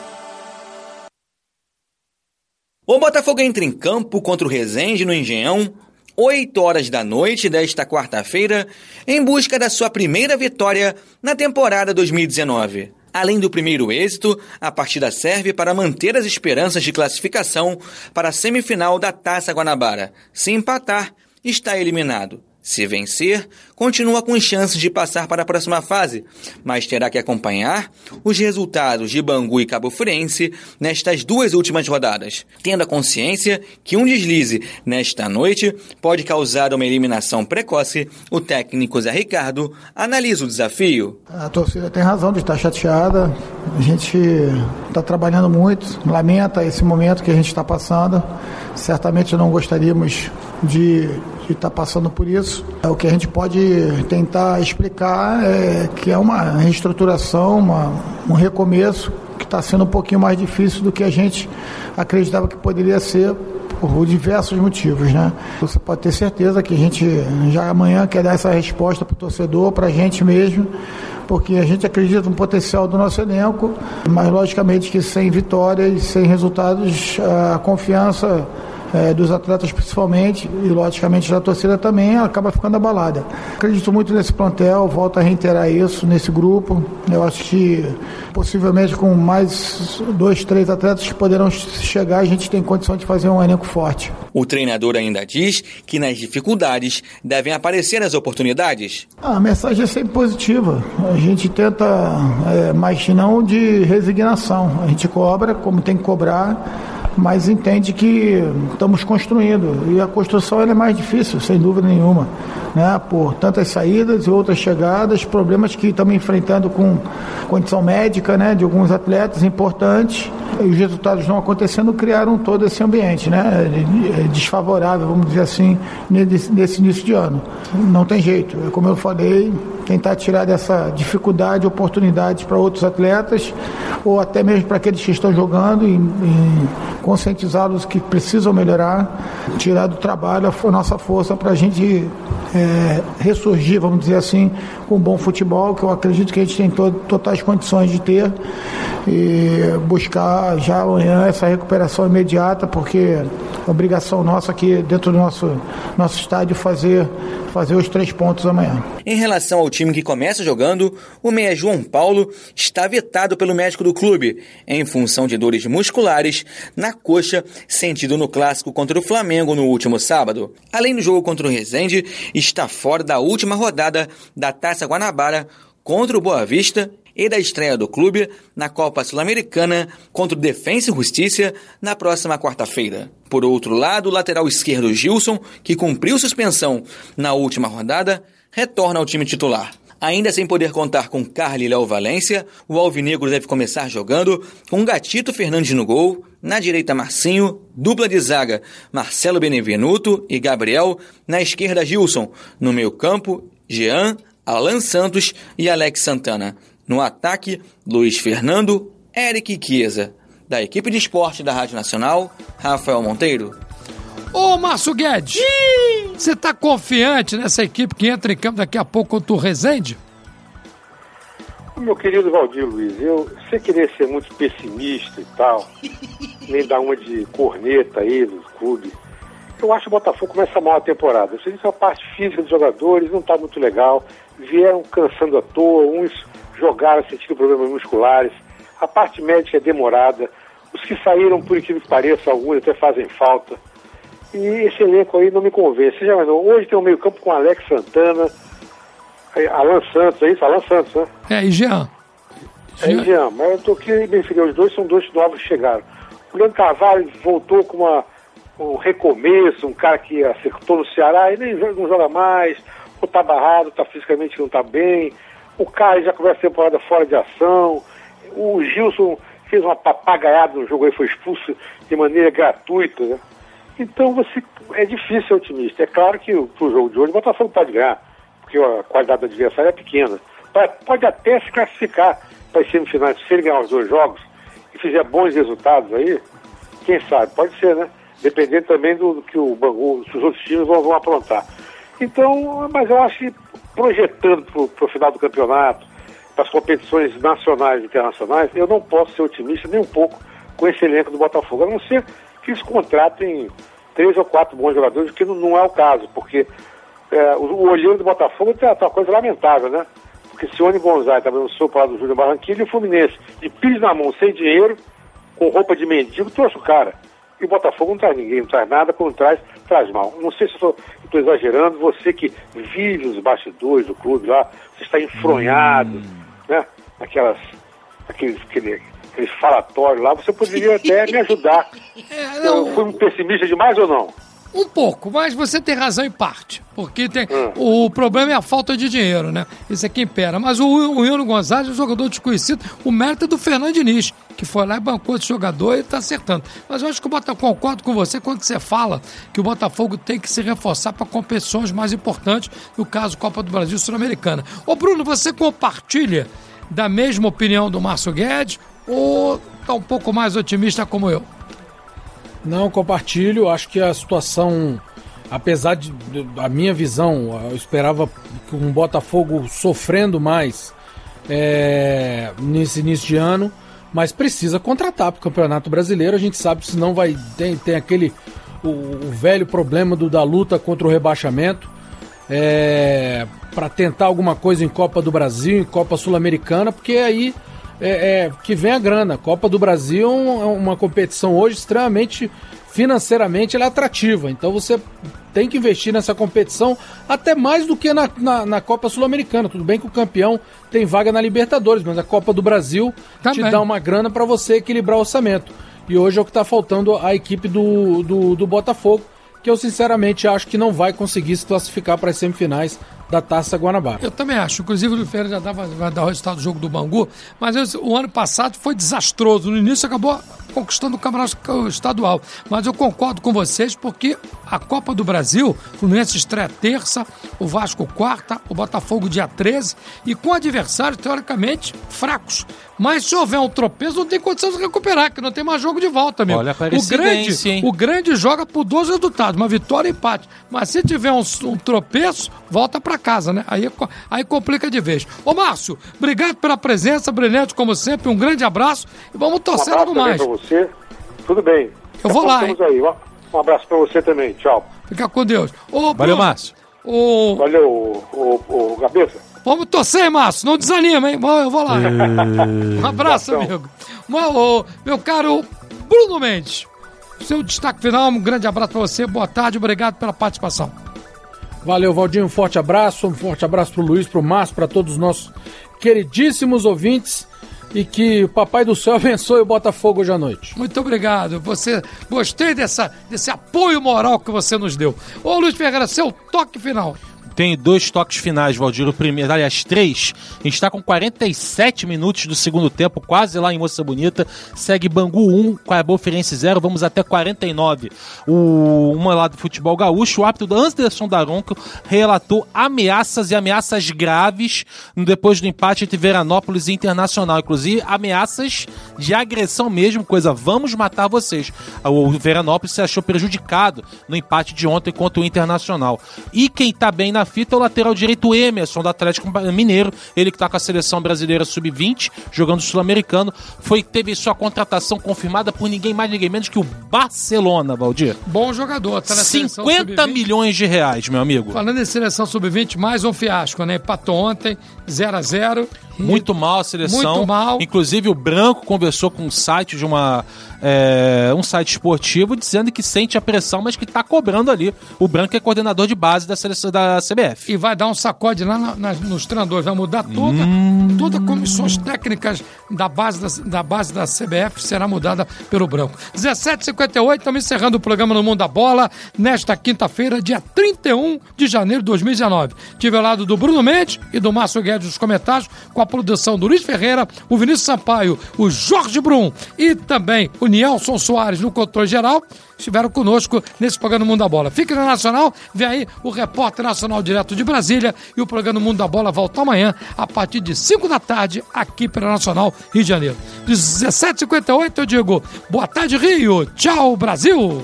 S7: O Botafogo entra em campo contra o Resende no Engenhão, oito horas da noite desta quarta-feira, em busca da sua primeira vitória na temporada dois mil e dezenove. Além do primeiro êxito, a partida serve para manter as esperanças de classificação para a semifinal da Taça Guanabara. Se empatar, está eliminado. Se vencer, continua com chances de passar para a próxima fase, mas terá que acompanhar os resultados de Bangu e Cabo Friense nestas duas últimas rodadas, tendo a consciência que um deslize nesta noite pode causar uma eliminação precoce. O técnico Zé Ricardo analisa o desafio.
S18: A torcida tem razão de estar chateada, a gente está trabalhando muito, lamenta esse momento que a gente está passando, certamente não gostaríamos de estar passando por isso. O que a gente pode tentar explicar é que é uma reestruturação, uma, um recomeço que está sendo um pouquinho mais difícil do que a gente acreditava que poderia ser por diversos motivos, né? Você pode ter certeza que a gente já amanhã quer dar essa resposta para o torcedor, para a gente mesmo, porque a gente acredita no potencial do nosso elenco, mas logicamente que sem vitórias, sem resultados, a confiança É, dos atletas principalmente e logicamente da torcida também, ela acaba ficando abalada. Acredito muito nesse plantel, volto a reiterar isso, nesse grupo. Eu acho que possivelmente com mais dois, três atletas que poderão chegar, a gente tem condição de fazer um elenco forte.
S7: O treinador ainda diz que nas dificuldades devem aparecer as oportunidades.
S18: A mensagem é sempre positiva. A gente tenta, é, mas não de resignação. A gente cobra como tem que cobrar, mas entende que estamos construindo, e a construção ela é mais difícil, sem dúvida nenhuma, né? Por tantas saídas e outras chegadas, problemas que estamos enfrentando com condição médica, né, de alguns atletas importantes, e os resultados não acontecendo criaram todo esse ambiente, né, desfavorável, vamos dizer assim, nesse, nesse início de ano. Não tem jeito, como eu falei, tentar tirar dessa dificuldade oportunidades para outros atletas, ou até mesmo para aqueles que estão jogando, e, e conscientizá-los que precisam melhorar, tirar do trabalho a nossa força para a gente é, ressurgir, vamos dizer assim, com um bom futebol, que eu acredito que a gente tem to- totais condições de ter, e buscar já amanhã essa recuperação imediata, porque é obrigação nossa aqui dentro do nosso, nosso estádio fazer, fazer os três pontos amanhã.
S7: Em relação ao time que começa jogando, o meia João Paulo está vetado pelo médico do clube, em função de dores musculares na coxa, sentido no clássico contra o Flamengo no último sábado. Além do jogo contra o Resende, está fora da última rodada da Taça Guanabara contra o Boa Vista e da estreia do clube na Copa Sul-Americana contra o Defensa e Justiça na próxima quarta-feira. Por outro lado, o lateral esquerdo Gilson, que cumpriu suspensão na última rodada, retorna ao time titular. Ainda sem poder contar com Carly e Léo Valência, o alvinegro deve começar jogando com Gatito Fernandes no gol, na direita Marcinho, dupla de zaga Marcelo Benevenuto e Gabriel, na esquerda Gilson, no meio campo Jean, Alan Santos e Alex Santana. No ataque, Luiz Fernando, Eric e Chiesa. Da equipe de esporte da Rádio Nacional, Rafael Monteiro.
S2: Ô, Márcio Guedes, você tá confiante nessa equipe que entra em campo daqui a pouco contra o Resende?
S8: Meu querido Valdir Luiz, eu, sem querer ser muito pessimista e tal, nem dar uma de corneta aí do clube, Eu acho que o Botafogo começa mal a temporada. Eu sei que a parte física dos jogadores não está muito legal. Vieram cansando à toa, uns jogaram sentindo problemas musculares. A parte médica é demorada. Os que saíram, por incrível que pareça, alguns até fazem falta. E esse elenco aí não me convence. Já, hoje tem um meio campo com Alex Santana, Alan Santos, é isso? Alan Santos, né?
S2: É, e Jean.
S8: É, e Jean. Mas eu tô aqui, bem filho, os dois são dois novos que chegaram. O Leandro Carvalho voltou com uma, um recomeço, um cara que acertou no Ceará e nem não joga mais, ou tá barrado, tá fisicamente não tá bem. O Caio já começa a temporada fora de ação. O Gilson fez uma papagaiada no jogo aí, foi expulso de maneira gratuita, né? Então você, é difícil ser otimista. É claro que pro jogo de hoje o Botafogo pode ganhar, porque a qualidade do adversário é pequena. Pode até se classificar para as semifinais, se ele ganhar os dois jogos e fizer bons resultados aí, quem sabe, pode ser, né? Dependendo também do que o Bangu, os outros times vão, vão aprontar. Então, mas eu acho que projetando para o final do campeonato, para as competições nacionais e internacionais, eu não posso ser otimista nem um pouco com esse elenco do Botafogo, a não ser que eles contratem três ou quatro bons jogadores, que não, não é o caso, porque é, o, o olheiro do Botafogo tem uma coisa lamentável, né? Porque Sione Gonzalez estava no seu lado do Júnior Barranquilla, e o Fluminense, de pires na mão, sem dinheiro, com roupa de mendigo, trouxe o cara. E o Botafogo não traz ninguém, não traz nada, quando traz, traz mal. Não sei se eu estou exagerando, você que vive os bastidores do clube lá, você está enfronhado, hum. né? Aquelas, aqueles, aquele, aqueles falatórios lá, você poderia até me ajudar. É, não, eu fui um pessimista demais ou não?
S2: Um pouco, mas você tem razão em parte, porque tem, hum. o problema é a falta de dinheiro, né? Isso é quem impera. Mas o, o Wilson Gonzalez é um jogador desconhecido, o mérito é do Fernando Diniz, que foi lá e bancou esse jogador e está acertando. Mas eu acho que o Botafogo, concordo com você quando você fala que o Botafogo tem que se reforçar para competições mais importantes, no caso Copa do Brasil Sul-Americana. Ô Bruno, você compartilha da mesma opinião do Márcio Guedes ou está um pouco mais otimista como eu?
S6: Não, compartilho. Acho que a situação, apesar de, de a minha visão, eu esperava que um Botafogo sofrendo mais é, nesse início de ano, mas precisa contratar para o Campeonato Brasileiro. A gente sabe que senão vai tem, tem aquele o, o velho problema do, da luta contra o rebaixamento, é, para tentar alguma coisa em Copa do Brasil, em Copa Sul-Americana, porque aí É, é, que vem a grana. Copa do Brasil é uma competição hoje extremamente, financeiramente, ela é atrativa. Então você tem que investir nessa competição até mais do que na, na, na Copa Sul-Americana. Tudo bem que o campeão tem vaga na Libertadores, mas a Copa do Brasil Também. te dá uma grana para você equilibrar o orçamento. E hoje é o que está faltando à equipe do, do, do Botafogo, que eu sinceramente acho que não vai conseguir se classificar para as semifinais da Taça Guanabara.
S2: Eu também acho. Inclusive o Oliveira já dava, vai dar o resultado do jogo do Bangu, mas eu, o ano passado foi desastroso. No início acabou conquistando o campeonato estadual. Mas eu concordo com vocês porque a Copa do Brasil, o Fluminense estreia terça, o Vasco quarta, o Botafogo dia treze, e com adversários teoricamente fracos. Mas se houver um tropeço, não tem condição de recuperar, que não tem mais jogo de volta, amigo.
S9: Olha a
S2: o grande,
S9: hein?
S2: o grande joga por dois resultados, uma vitória e empate. Mas se tiver um, um tropeço, volta para casa, né? Aí, aí complica de vez. Ô, Márcio, obrigado pela presença, brilhante como sempre, um grande abraço e vamos torcer
S8: um
S2: logo mais.
S8: Pra você. Tudo bem.
S2: Eu vou lá, hein?
S8: Aí. Um abraço para você também. Tchau.
S2: Fica com Deus. Ô,
S9: Valeu, Márcio.
S2: O...
S8: Valeu, o, o, o Cabeça.
S2: Vamos torcer, Márcio. Não desanima, hein? Eu vou lá. Um abraço, amigo. Meu, meu caro Bruno Mendes, seu destaque final, um grande abraço para você. Boa tarde, obrigado pela participação.
S6: Valeu, Valdinho. Um forte abraço. Um forte abraço pro Luiz, pro Márcio, para todos os nossos queridíssimos ouvintes. E que o Papai do Céu abençoe o Botafogo hoje à noite.
S2: Muito obrigado. Você, gostei dessa, desse apoio moral que você nos deu. Ô, Luiz Ferreira, seu toque final.
S9: Tem dois toques finais, Valdir. O primeiro, aliás, três. A gente está com quarenta e sete minutos do segundo tempo, quase lá em Moça Bonita. Segue Bangu um, Cuiabá Feirense zero. Vamos até quarenta e nove. O, uma lá do futebol gaúcho. O árbitro Anderson Daronco relatou ameaças e ameaças graves depois do empate entre Veranópolis e Internacional. Inclusive, ameaças de agressão mesmo, coisa, vamos matar vocês. O Veranópolis se achou prejudicado no empate de ontem contra o Internacional. E quem está bem na fita é o lateral direito Emerson, do Atlético Mineiro, ele que está com a seleção brasileira sub vinte, jogando sul-americano, foi, teve sua contratação confirmada por ninguém mais, ninguém menos que o Barcelona, Valdir.
S2: Bom jogador, tá na seleção
S9: cinquenta milhões de reais, meu amigo.
S2: Falando em seleção sub vinte, mais um fiasco, né? Empatou ontem, zero a zero.
S9: Muito mal a seleção.
S2: Muito mal.
S9: Inclusive o Branco conversou com um site de uma... É, um site esportivo dizendo que sente a pressão, mas que está cobrando ali. O Branco é coordenador de base da seleção da C B F.
S2: E vai dar um sacode lá na, na, nos treinadores, vai mudar toda, hum. toda comissões técnicas da base da, da base da C B F será mudada pelo Branco. dezessete e cinquenta e oito, estamos encerrando o programa No Mundo da Bola nesta quinta-feira, dia trinta e um de janeiro de dois mil e dezenove. Tive ao lado do Bruno Mendes e do Márcio Guedes nos comentários, com a produção do Luiz Ferreira, o Vinícius Sampaio, o Jorge Brum e também o Nielson Soares no controle geral, estiveram conosco nesse programa No Mundo da Bola. Fique na Nacional, vem aí o Repórter Nacional direto de Brasília e o programa No Mundo da Bola volta amanhã a partir de cinco da tarde aqui pela Nacional Rio de Janeiro. dezessete e cinquenta e oito eu digo boa tarde Rio, tchau Brasil!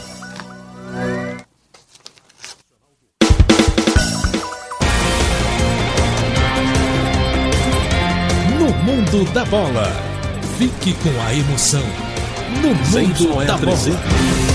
S1: No Mundo da Bola, fique com a emoção. No Mundo da Bola.